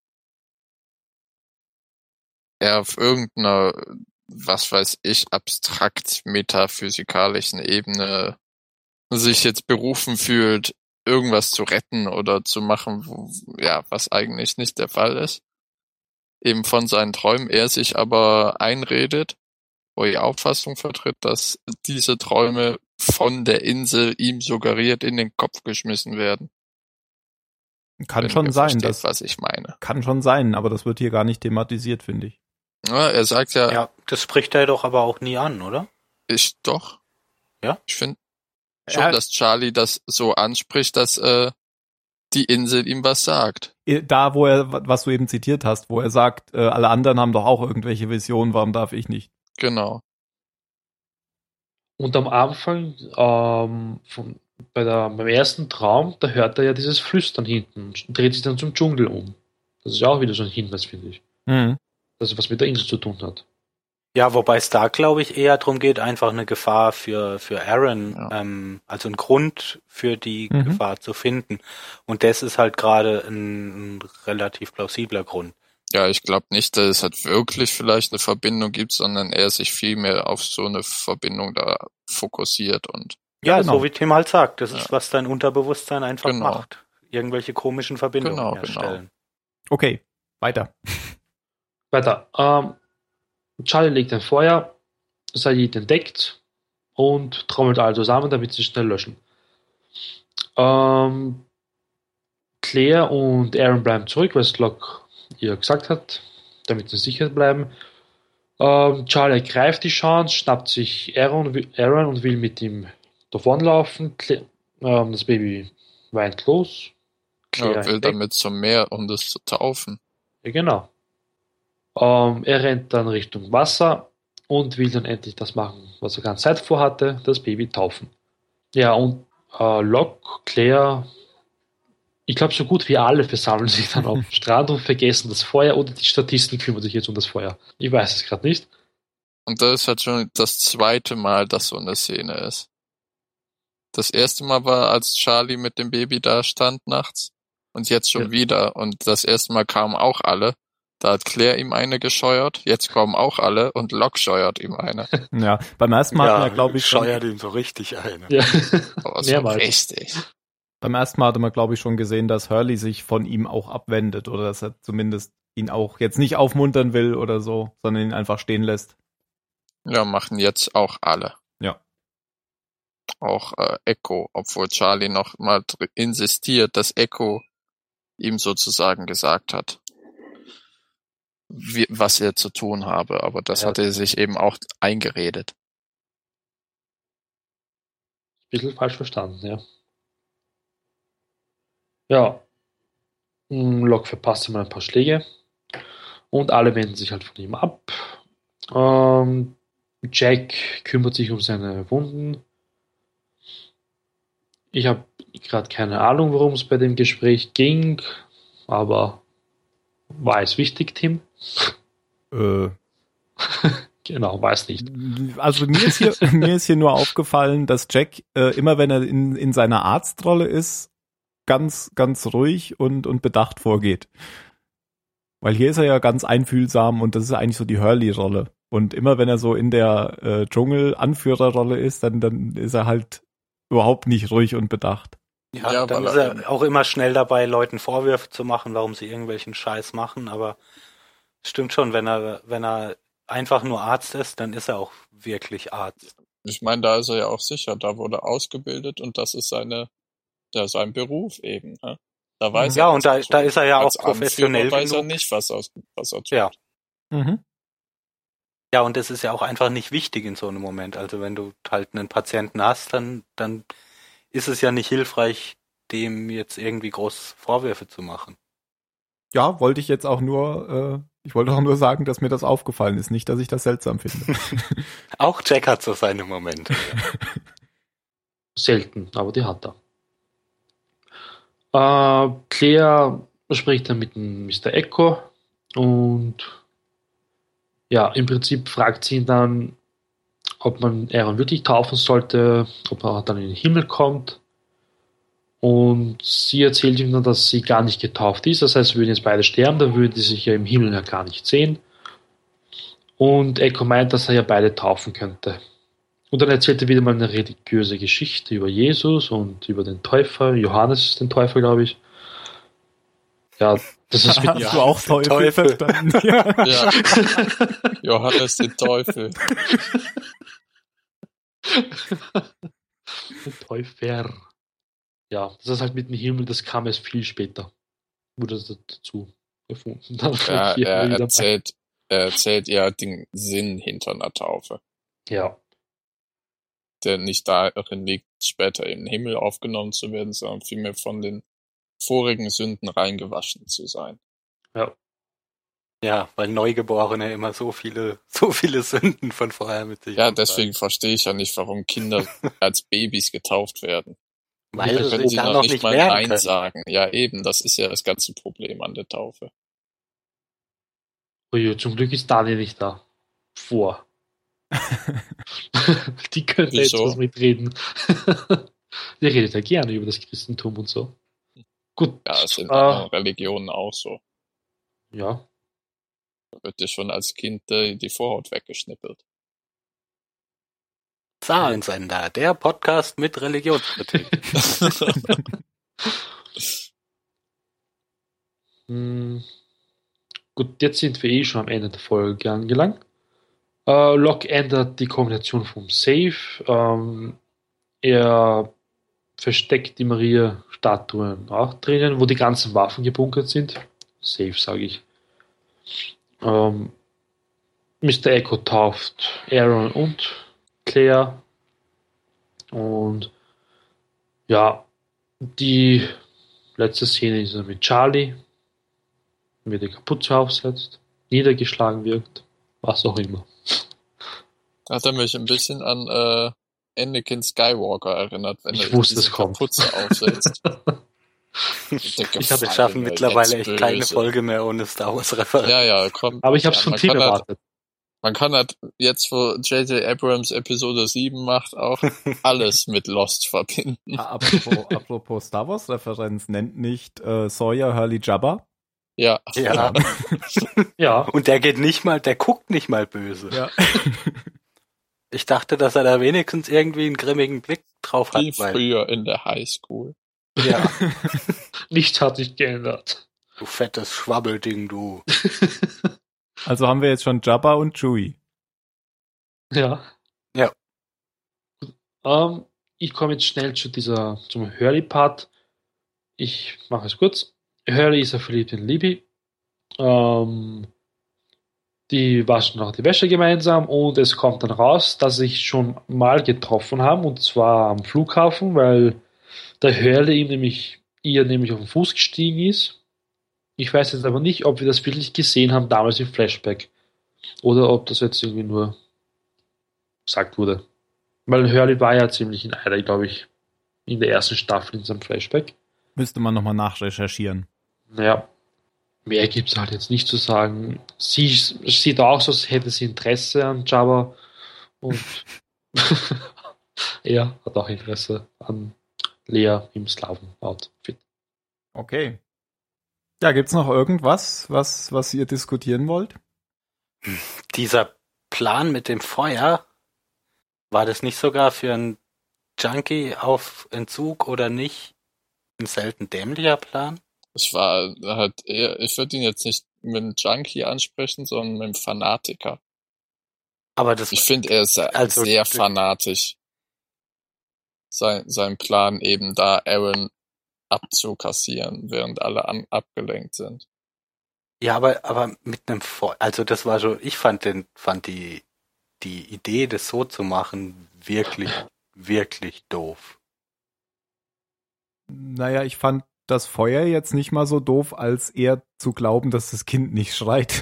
auf irgendeiner, was weiß ich, abstrakt metaphysikalischen Ebene sich jetzt berufen fühlt, irgendwas zu retten oder zu machen, was eigentlich nicht der Fall ist. Eben von seinen Träumen, er sich aber einredet, wo die Auffassung vertritt, dass diese Träume von der Insel ihm suggeriert in den Kopf geschmissen werden. Kann schon sein, was ich meine. Kann schon sein, aber das wird hier gar nicht thematisiert, finde ich. Ja, er sagt ja. Ja, das spricht er doch aber auch nie an, oder? Doch. Ja? Ich finde schon, dass Charlie das so anspricht, dass die Insel ihm was sagt. Da, was du eben zitiert hast, wo er sagt, alle anderen haben doch auch irgendwelche Visionen, warum darf ich nicht? Genau. Und am Anfang, beim ersten Traum, da hört er ja dieses Flüstern hinten und dreht sich dann zum Dschungel um. Das ist ja auch wieder so ein Hinweis, finde ich. Mhm. Dass es was mit der Insel zu tun hat. Ja, wobei es da, glaube ich, eher darum geht, einfach eine Gefahr für Aaron, also einen Grund für die Gefahr zu finden. Und das ist halt gerade ein relativ plausibler Grund. Ja, ich glaube nicht, dass es halt wirklich vielleicht eine Verbindung gibt, sondern er sich viel mehr auf so eine Verbindung da fokussiert und. Ja, genau. So wie Tim halt sagt, das ist, was dein Unterbewusstsein einfach macht. Irgendwelche komischen Verbindungen herstellen. Genau. Okay, weiter. Charlie legt ein Feuer, Sayid entdeckt und trommelt alle zusammen, damit sie schnell löschen. Claire und Aaron bleiben zurück, was Locke ihr gesagt hat, damit sie sicher bleiben. Charlie ergreift die Chance, schnappt sich Aaron und will mit ihm davonlaufen. Das Baby weint los. Claire will damit zum Meer, um das zu taufen. Ja, genau. Er rennt dann Richtung Wasser und will dann endlich das machen, was er ganz Zeit vorhatte, das Baby taufen. Ja, und Locke, Claire, ich glaube so gut wie alle versammeln sich dann auf dem Strand und vergessen das Feuer oder die Statisten kümmern sich jetzt um das Feuer. Ich weiß es gerade nicht. Und das ist halt schon das zweite Mal, dass so eine Szene ist. Das erste Mal war, als Charlie mit dem Baby da stand nachts und jetzt schon wieder. Und das erste Mal kamen auch alle. Da hat Claire ihm eine gescheuert, jetzt kommen auch alle und Locke scheuert ihm eine. Ja, beim ersten Mal hat man, glaube ich, scheuert ihm so richtig eine. Ja. Aber so richtig. Beim ersten Mal hatte man, glaube ich, schon gesehen, dass Hurley sich von ihm auch abwendet oder dass er zumindest ihn auch jetzt nicht aufmuntern will oder so, sondern ihn einfach stehen lässt. Ja, machen jetzt auch alle. Ja. Auch Echo, obwohl Charlie noch mal insistiert, dass Echo ihm sozusagen gesagt hat, was er zu tun habe. Aber das hat er sich eben auch eingeredet. Ein bisschen falsch verstanden, ja. Ja. Locke verpasst ihm ein paar Schläge und alle wenden sich halt von ihm ab. Jack kümmert sich um seine Wunden. Ich habe gerade keine Ahnung, worum es bei dem Gespräch ging, aber war es wichtig, Tim? Genau, weiß nicht. Also mir ist hier nur aufgefallen, dass Jack immer, wenn er in seiner Arztrolle ist, ganz, ganz ruhig und bedacht vorgeht. Weil hier ist er ja ganz einfühlsam und das ist eigentlich so die Hurley-Rolle. Und immer wenn er so in der Dschungel-Anführerrolle ist, dann ist er halt überhaupt nicht ruhig und bedacht. Ja, dann ist er auch immer schnell dabei, Leuten Vorwürfe zu machen, warum sie irgendwelchen Scheiß machen, aber stimmt schon, wenn er einfach nur Arzt ist, dann ist er auch wirklich Arzt. Ich meine, da ist er ja auch sicher, da wurde er ausgebildet und das ist sein Beruf eben. Ne? Da weiß ja, er, und da ist er ja auch professionell weiß er genug. nicht, was er tut. Ja. Mhm. Ja, und das ist ja auch einfach nicht wichtig in so einem Moment. Also wenn du halt einen Patienten hast, dann ist es ja nicht hilfreich, dem jetzt irgendwie groß Vorwürfe zu machen. Ja, wollte ich jetzt auch nur, ich wollte auch nur sagen, dass mir das aufgefallen ist, nicht, dass ich das seltsam finde. Auch Jack hat so seine Momente. Selten, aber die hat er. Claire spricht dann mit dem Mr. Echo und ja, im Prinzip fragt sie ihn dann, ob man Aaron wirklich taufen sollte, ob er dann in den Himmel kommt. Und sie erzählt ihm dann, dass sie gar nicht getauft ist. Das heißt, wir würden jetzt beide sterben, dann würden sie sich ja im Himmel ja gar nicht sehen. Und Echo meint, dass er ja beide taufen könnte. Und dann erzählt er wieder mal eine religiöse Geschichte über Jesus und über den Täufer, Johannes den Täufer, glaube ich. Ja, das ist mit Hast du auch Teufel verstanden? Ja. Ja. Johannes den Teufel. Täufer. Ja, das ist halt mit dem Himmel, das kam erst viel später. Wurde das dazu erfunden. Dann Ja, er erzählt ja den Sinn hinter einer Taufe. Ja. Der nicht darin liegt, später im Himmel aufgenommen zu werden, sondern vielmehr von den vorigen Sünden reingewaschen zu sein. Ja. Ja, weil Neugeborene immer so viele Sünden von vorher mit sich haben. Ja, deswegen verstehe ich ja nicht, warum Kinder als Babys getauft werden. Weil Können sie dann noch nicht mal lernen Nein können. sagen. Ja, eben, das ist ja das ganze Problem an der Taufe. Oh, zum Glück ist Daniel nicht da. Die könnte jetzt Wieso? was mitreden. Der redet ja gerne über das Christentum und so. Gut. Ja, es sind andere Religionen auch so. Ja. Da wird dir schon als Kind die Vorhaut weggeschnippelt. Zahlensender, der Podcast mit Religionskritik. Gut, jetzt sind wir schon am Ende der Folge angelangt. Locke ändert die Kombination vom Safe. Er versteckt die Maria-Statuen auch drinnen, wo die ganzen Waffen gebunkert sind. Safe, sage ich. Mr. Echo tauft Aaron und Claire. Und ja, die letzte Szene ist mit Charlie, wie die Kapuze aufsetzt, niedergeschlagen wirkt, was auch immer. Da hat er mich ein bisschen an Anakin Skywalker erinnert, wenn Ich er wusste, diese es kommt. Kapuze aufsetzt. Wir schaffen mittlerweile echt keine Folge mehr ohne Star Wars Referenz. Ja, kommt. Aber ich habe es von Tim erwartet. Man kann halt jetzt, wo J.J. Abrams Episode 7 macht, auch alles mit Lost verbinden. Apropos Star Wars Referenz, nennt nicht Sawyer Hurley Jabba? Ja. Ja. Und der guckt nicht mal böse. Ja. Ich dachte, dass er da wenigstens irgendwie einen grimmigen Blick drauf hat. Wie früher in der Highschool. Ja. Nichts hat sich geändert. Du fettes Schwabbelding, du. Also haben wir jetzt schon Jabba und Chewie. Ja. Ja. Ich komme jetzt schnell zum Hurley-Part. Ich mache es kurz. Hurley ist ja verliebt in Libby. Die waschen auch die Wäsche gemeinsam und es kommt dann raus, dass sie sich schon mal getroffen haben und zwar am Flughafen, weil der Hurley ihr nämlich auf den Fuß gestiegen ist. Ich weiß jetzt aber nicht, ob wir das wirklich gesehen haben damals im Flashback oder ob das jetzt irgendwie nur gesagt wurde. Weil Hurley war ja ziemlich in Eider, glaube ich, in der ersten Staffel in seinem Flashback. Müsste man nochmal nachrecherchieren. Naja, mehr gibt es halt jetzt nicht zu sagen. Sie sieht auch so, als hätte sie Interesse an Jabba und er hat auch Interesse an Lea im Sklaven-Outfit. Okay. Ja, gibt's noch irgendwas, was ihr diskutieren wollt? Dieser Plan mit dem Feuer, war das nicht sogar für einen Junkie auf Entzug oder nicht ein selten dämlicher Plan? Es war halt eher, ich würde ihn jetzt nicht mit einem Junkie ansprechen, sondern mit einem Fanatiker. Aber das, Ich finde, er ist also, sehr fanatisch. Sein Plan eben da Aaron abzukassieren, während alle abgelenkt sind. ja, aber mit einem Feuer, also das war so, ich fand die Idee, das so zu machen, wirklich, wirklich doof. Naja, ich fand das Feuer jetzt nicht mal so doof, als eher zu glauben, dass das Kind nicht schreit.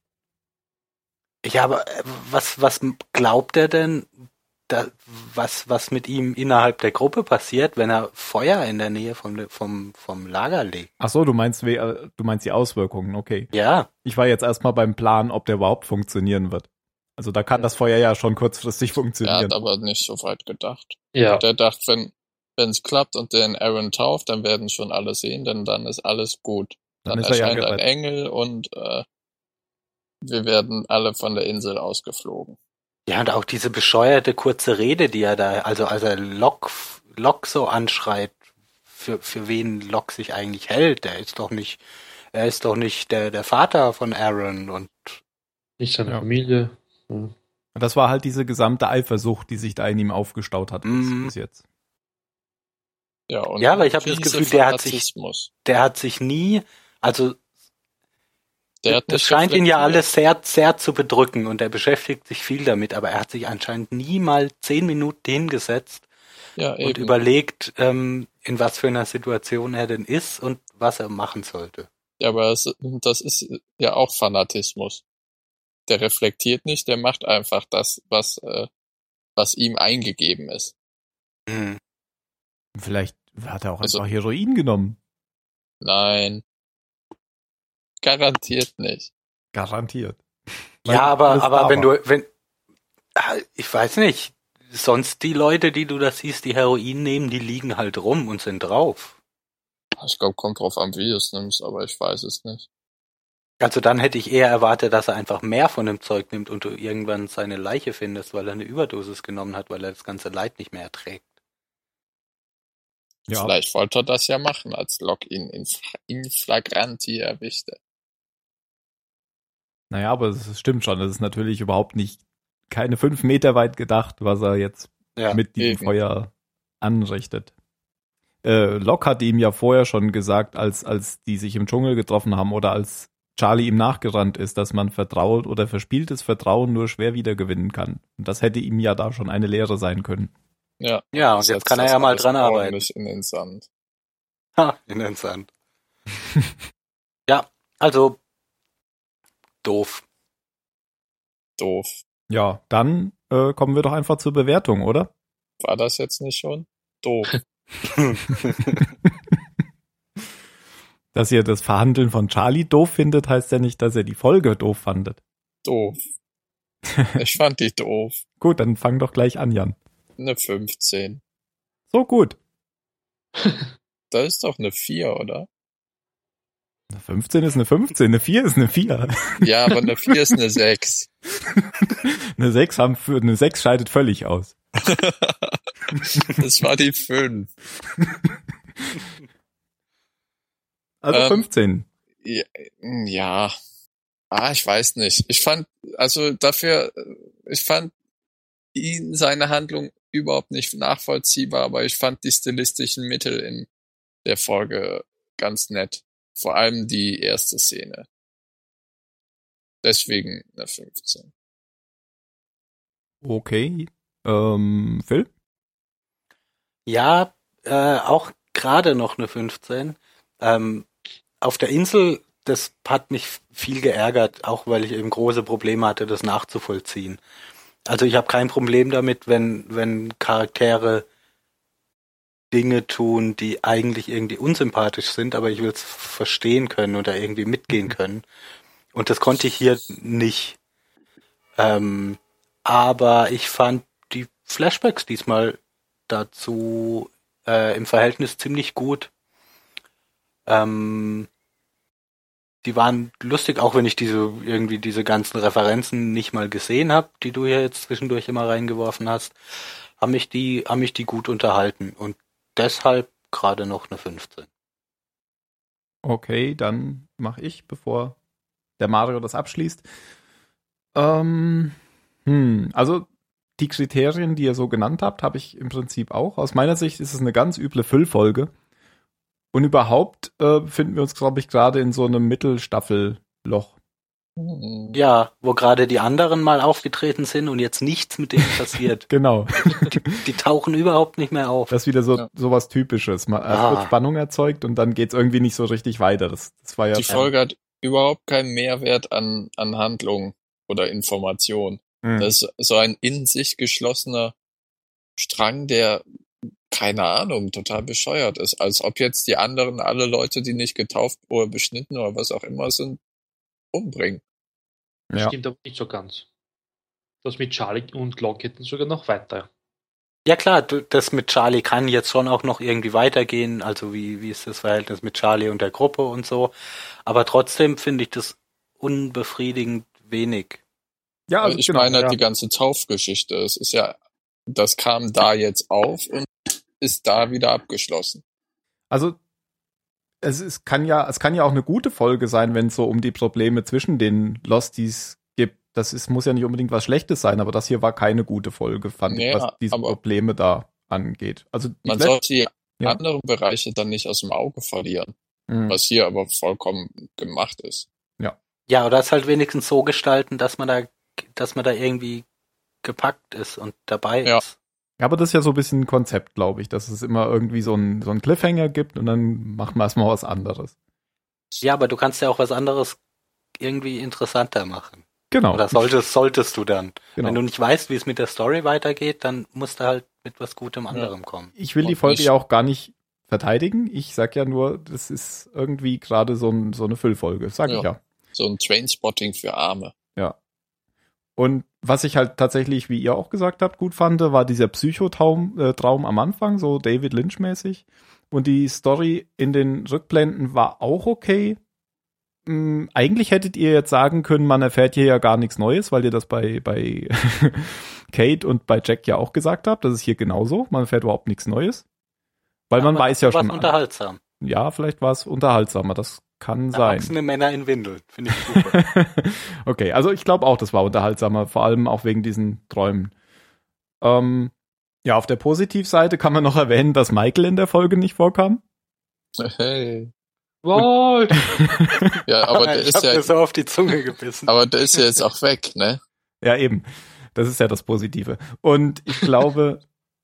Ja, aber was glaubt er denn, was mit ihm innerhalb der Gruppe passiert, wenn er Feuer in der Nähe vom Lager legt? Ach so, du meinst die Auswirkungen, okay. Ja, Ich war jetzt erstmal beim Plan, ob der überhaupt funktionieren wird. Also da kann das Feuer ja schon kurzfristig Er funktionieren. hat aber nicht so weit gedacht. Ja, Der dachte, wenn es klappt und den Aaron tauft, dann werden schon alle sehen, denn dann ist alles gut. Dann Dann ist er ja erscheint ein gerettet. Engel und wir werden alle von der Insel ausgeflogen. ja, und auch diese bescheuerte kurze Rede, die er da, also als er Locke so anschreit, für wen Locke sich eigentlich hält, er ist doch nicht der Vater von Aaron und nicht seine Ja. Familie. Ja. Das war halt diese gesamte Eifersucht, die sich da in ihm aufgestaut hat bis jetzt. Ja, und Ja, aber ich habe das Gefühl, Fanatismus. der hat sich nie, also Der hat das nicht scheint ihn ja reflektiert. alles sehr, sehr zu bedrücken und er beschäftigt sich viel damit, aber er hat sich anscheinend nie mal 10 Minuten hingesetzt Ja, und eben. überlegt, in was für einer Situation er denn ist und was er machen sollte. Ja, aber das ist ja auch Fanatismus. Der reflektiert nicht, der macht einfach das, was ihm eingegeben ist. Hm. Vielleicht hat er auch Also- einfach Heroin genommen. Nein. Garantiert nicht. Garantiert. Ja, Weil alles aber da war. ich weiß nicht, sonst die Leute, die du da siehst, die Heroin nehmen, die liegen halt rum und sind drauf. Ich glaube, kommt drauf an, wie du es nimmst, aber ich weiß es nicht. Also dann hätte ich eher erwartet, dass er einfach mehr von dem Zeug nimmt und du irgendwann seine Leiche findest, weil er eine Überdosis genommen hat, weil er das ganze Leid nicht mehr erträgt. Ja. Vielleicht wollte er das ja machen, als Locke ihn in flagranti erwischte. Naja, aber es stimmt schon. Das ist natürlich überhaupt nicht keine 5 Meter weit gedacht, was er jetzt Ja, mit diesem eben. Feuer anrichtet. Locke hat ihm ja vorher schon gesagt, als die sich im Dschungel getroffen haben oder als Charlie ihm nachgerannt ist, dass man vertraut oder verspieltes Vertrauen nur schwer wiedergewinnen kann. Und das hätte ihm ja da schon eine Lehre sein können. Ja, ja, und jetzt setzt kann er das ja mal alles dran arbeiten. ordentlich in den Sand. Ha, in den Sand. Ja, also doof. Doof. Ja, dann kommen wir doch einfach zur Bewertung, oder? War das jetzt nicht schon? Doof. Dass ihr das Verhandeln von Charlie doof findet, heißt ja nicht, dass ihr die Folge doof fandet. Doof. Ich fand die doof. Gut, dann fang doch gleich an, Jan. Eine 15. So gut. Das ist doch eine 4, oder? Eine 15 ist eine 15, eine 4 ist eine 4. Ja, aber eine 4 ist eine 6. Eine 6 scheidet völlig aus. Das war die 5. Also 15. Ja. Ich weiß nicht. Ich fand ihn, seine Handlung überhaupt nicht nachvollziehbar, aber ich fand die stilistischen Mittel in der Folge ganz nett. Vor allem die erste Szene. Deswegen eine 15. Okay. Phil? Ja, auch gerade noch eine 15. Auf der Insel, das hat mich viel geärgert, auch weil ich eben große Probleme hatte, das nachzuvollziehen. Also ich habe kein Problem damit, wenn Charaktere Dinge tun, die eigentlich irgendwie unsympathisch sind, aber ich will es verstehen können oder irgendwie mitgehen können. Und das konnte ich hier nicht. Aber ich fand die Flashbacks diesmal dazu im Verhältnis ziemlich gut. Die waren lustig, auch wenn ich diese ganzen Referenzen nicht mal gesehen habe, die du hier jetzt zwischendurch immer reingeworfen hast, haben mich die gut unterhalten und deshalb gerade noch eine 15. Okay, dann mache ich, bevor der Mario das abschließt. Also die Kriterien, die ihr so genannt habt, habe ich im Prinzip auch. Aus meiner Sicht ist es eine ganz üble Füllfolge. Und überhaupt befinden wir uns, glaube ich, gerade in so einem Mittelstaffelloch. Ja, wo gerade die anderen mal aufgetreten sind und jetzt nichts mit denen passiert. Genau. Die tauchen überhaupt nicht mehr auf. Das ist wieder so was Typisches. Man wird Spannung erzeugt und dann geht's irgendwie nicht so richtig weiter. Das war ja. Die Folge hat überhaupt keinen Mehrwert an Handlung oder Information. Das ist so ein in sich geschlossener Strang, der, keine Ahnung, total bescheuert ist. Als ob jetzt die anderen alle Leute, die nicht getauft oder beschnitten oder was auch immer sind, umbringen. Ja. Stimmt aber nicht so ganz. Das mit Charlie und Locke hätten sogar noch weiter. Ja klar, das mit Charlie kann jetzt schon auch noch irgendwie weitergehen, also wie ist das Verhältnis mit Charlie und der Gruppe und so, aber trotzdem finde ich das unbefriedigend wenig. Ja, also ich meine die ganze Taufgeschichte, das kam da jetzt auf und ist da wieder abgeschlossen. Also es kann ja auch eine gute Folge sein, wenn es so um die Probleme zwischen den Losties gibt. Muss ja nicht unbedingt was Schlechtes sein, aber das hier war keine gute Folge, fand ich, was diese Probleme da angeht. Also man sollte die anderen Bereiche dann nicht aus dem Auge verlieren, was hier aber vollkommen gemacht ist. Ja, oder es halt wenigstens so gestalten, dass man da irgendwie gepackt ist und dabei ist. Ja, aber das ist ja so ein bisschen ein Konzept, glaube ich, dass es immer irgendwie so einen Cliffhanger gibt und dann macht man erstmal was anderes. Ja, aber du kannst ja auch was anderes irgendwie interessanter machen. Genau. Oder solltest du dann. Genau. Wenn du nicht weißt, wie es mit der Story weitergeht, dann musst du halt mit was Gutem anderem kommen. Ich will die Folge ja auch gar nicht verteidigen. Ich sag ja nur, das ist irgendwie gerade so eine Füllfolge, sag ich ja. So ein Trainspotting für Arme. Ja. Und was ich halt tatsächlich, wie ihr auch gesagt habt, gut fand, war dieser Psychotraum am Anfang, so David Lynch-mäßig. Und die Story in den Rückblenden war auch okay. Eigentlich hättet ihr jetzt sagen können, man erfährt hier ja gar nichts Neues, weil ihr das bei Kate und bei Jack ja auch gesagt habt. Das ist hier genauso. Man erfährt überhaupt nichts Neues. Weil man weiß ja schon. War unterhaltsam. Ja, vielleicht war es unterhaltsamer. Das kann sein. Erwachsene Männer in Windeln. Finde ich super. Okay, also ich glaube auch, das war unterhaltsamer. Vor allem auch wegen diesen Träumen. Ja, auf der Positivseite kann man noch erwähnen, dass Michael in der Folge nicht vorkam. Hey. What? Ja, aber der ist ja mir so auf die Zunge gebissen. Aber der ist ja jetzt auch weg, ne? Ja, eben. Das ist ja das Positive. Und ich glaube,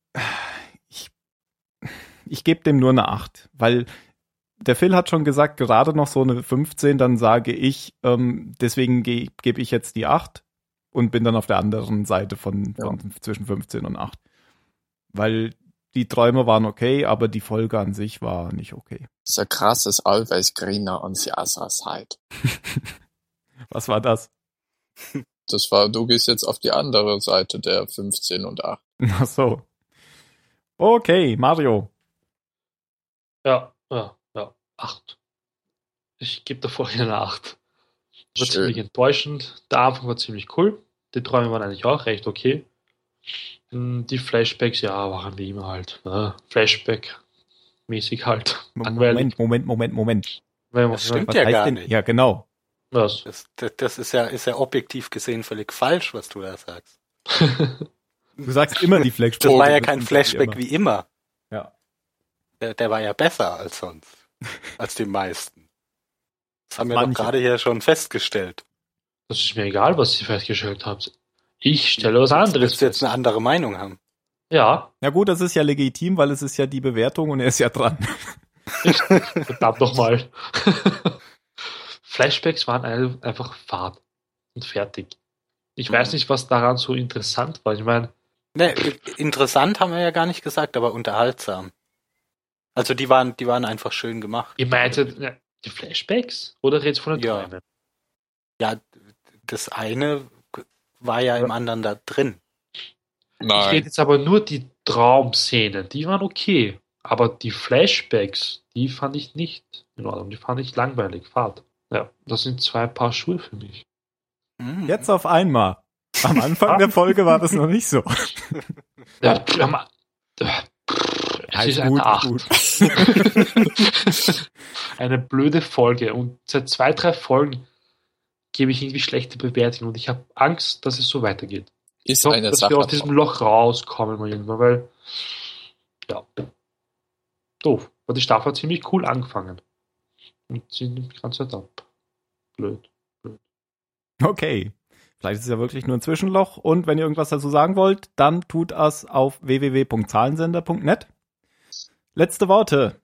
ich gebe dem nur eine 8, weil der Phil hat schon gesagt, gerade noch so eine 15, dann sage ich, deswegen gebe ich jetzt die 8 und bin dann auf der anderen Seite von zwischen 15 und 8. Weil die Träume waren okay, aber die Folge an sich war nicht okay. So krass ist always greener on the other side. Was war das? Du gehst jetzt auf die andere Seite der 15 und 8. Ach so. Okay, Mario. Ja, 8. Ich gebe davor hier eine 8. War ziemlich enttäuschend. Der Anfang war ziemlich cool. Die Träume waren eigentlich auch recht okay. Die Flashbacks, ja, waren wie immer halt. Flashback-mäßig halt. Moment. Das stimmt ja gar nicht. Ja, genau. Was? Das ist ja objektiv gesehen völlig falsch, was du da sagst. Du sagst immer die Flashbacks. Das war ja das kein sind Flashback wie immer. Ja. Der war ja besser als sonst. Als die meisten. Das haben wir Manche. doch gerade hier schon festgestellt. Das ist mir egal, was ihr festgestellt habt. Ich stelle was anderes Willst du jetzt fest. eine andere Meinung haben? Ja, Ja gut, das ist ja legitim, weil es ist ja die Bewertung und er ist ja dran. verdammt nochmal. Flashbacks waren einfach Fahrt und fertig. Ich weiß nicht, was daran so interessant war. Ich meine, Ne, interessant haben wir ja gar nicht gesagt, aber unterhaltsam. Also die waren einfach schön gemacht. ihr meintet die Flashbacks oder redest du von den Ja. Träumen? Ja, das eine war ja im anderen da drin. Ich rede Nein. jetzt aber nur die Traumszenen, die waren okay. Aber die Flashbacks, die fand ich nicht in Ordnung. Die fand ich langweilig, Fahrt. Ja, das sind 2 Paar Schuhe für mich. Hm. Jetzt auf einmal. Am Anfang der Folge war das noch nicht so. Ja, es ist eine 8. Eine blöde Folge. Und seit 2, 3 Folgen gebe ich irgendwie schlechte Bewertungen und ich habe Angst, dass es so weitergeht. Ich Ist hoffe, eine dass Sache. wir aus diesem Loch rauskommen, mal irgendwann, weil ja, doof. Aber die Staffel hat ziemlich cool angefangen. Und sie nimmt die ganze Zeit ab. Blöd. Okay. Vielleicht ist es ja wirklich nur ein Zwischenloch. Und wenn ihr irgendwas dazu sagen wollt, dann tut es auf www.zahlensender.net. Letzte Worte.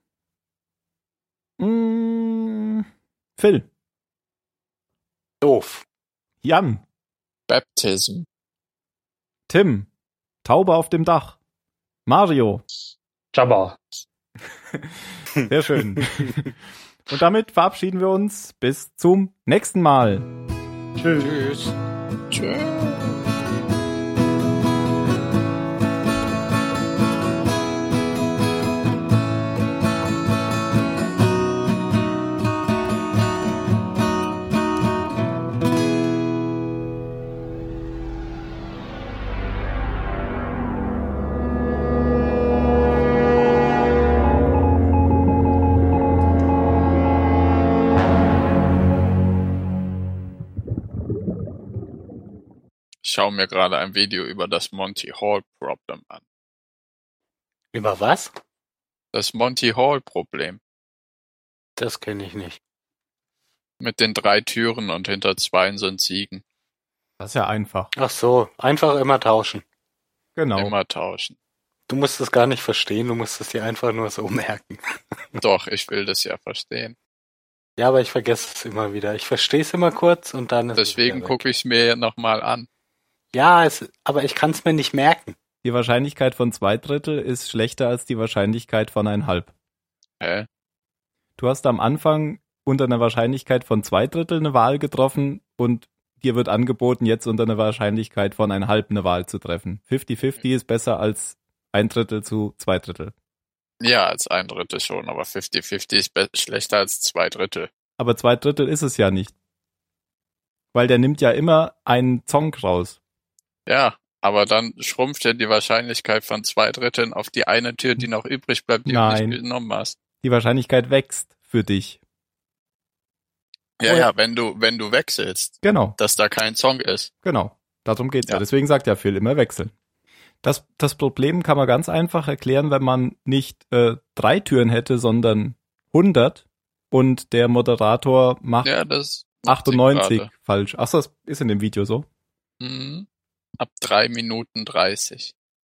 Phil. Doof. Jan. Baptism. Tim. Taube auf dem Dach. Mario. Jabba. Sehr schön. Und damit verabschieden wir uns. Bis zum nächsten Mal. Tschüss. Tschüss. Ich schaue mir gerade ein Video über das Monty Hall Problem an. Über was? Das Monty Hall Problem. Das kenne ich nicht. Mit den 3 Türen und hinter 2 sind Ziegen. Das ist ja einfach. Ach so, einfach immer tauschen. Genau. Immer tauschen. Du musst es gar nicht verstehen, du musst es dir einfach nur so merken. Doch, ich will das ja verstehen. Ja, aber ich vergesse es immer wieder. Ich verstehe es immer kurz und dann ist Deswegen es wieder weg. gucke ich es mir nochmal an. Ja, aber ich kann es mir nicht merken. Die Wahrscheinlichkeit von 2/3 ist schlechter als die Wahrscheinlichkeit von 1/2. Hä? Du hast am Anfang unter einer Wahrscheinlichkeit von 2/3 eine Wahl getroffen und dir wird angeboten, jetzt unter einer Wahrscheinlichkeit von 1/2 eine Wahl zu treffen. 50-50 ist besser als 1/3 zu 2/3. Ja, als 1/3 schon, aber 50-50 ist schlechter als 2/3. Aber 2/3 ist es ja nicht. Weil der nimmt ja immer einen Zonk raus. Ja, aber dann schrumpft ja die Wahrscheinlichkeit von 2/3 auf die eine Tür, die noch übrig bleibt, die Nein. du nicht genommen hast. Die Wahrscheinlichkeit wächst für dich. Ja, Oh ja. ja, wenn du wechselst, Genau, dass da kein Song ist. genau. Darum geht's ja. Ja. Deswegen sagt ja Phil immer wechseln. Das Problem kann man ganz einfach erklären, wenn man nicht 3 Türen hätte, sondern 100 und der Moderator macht Ja, das macht sie 98 gerade. falsch. Achso, das ist in dem Video so. Mhm. Ab 3 Minuten 30.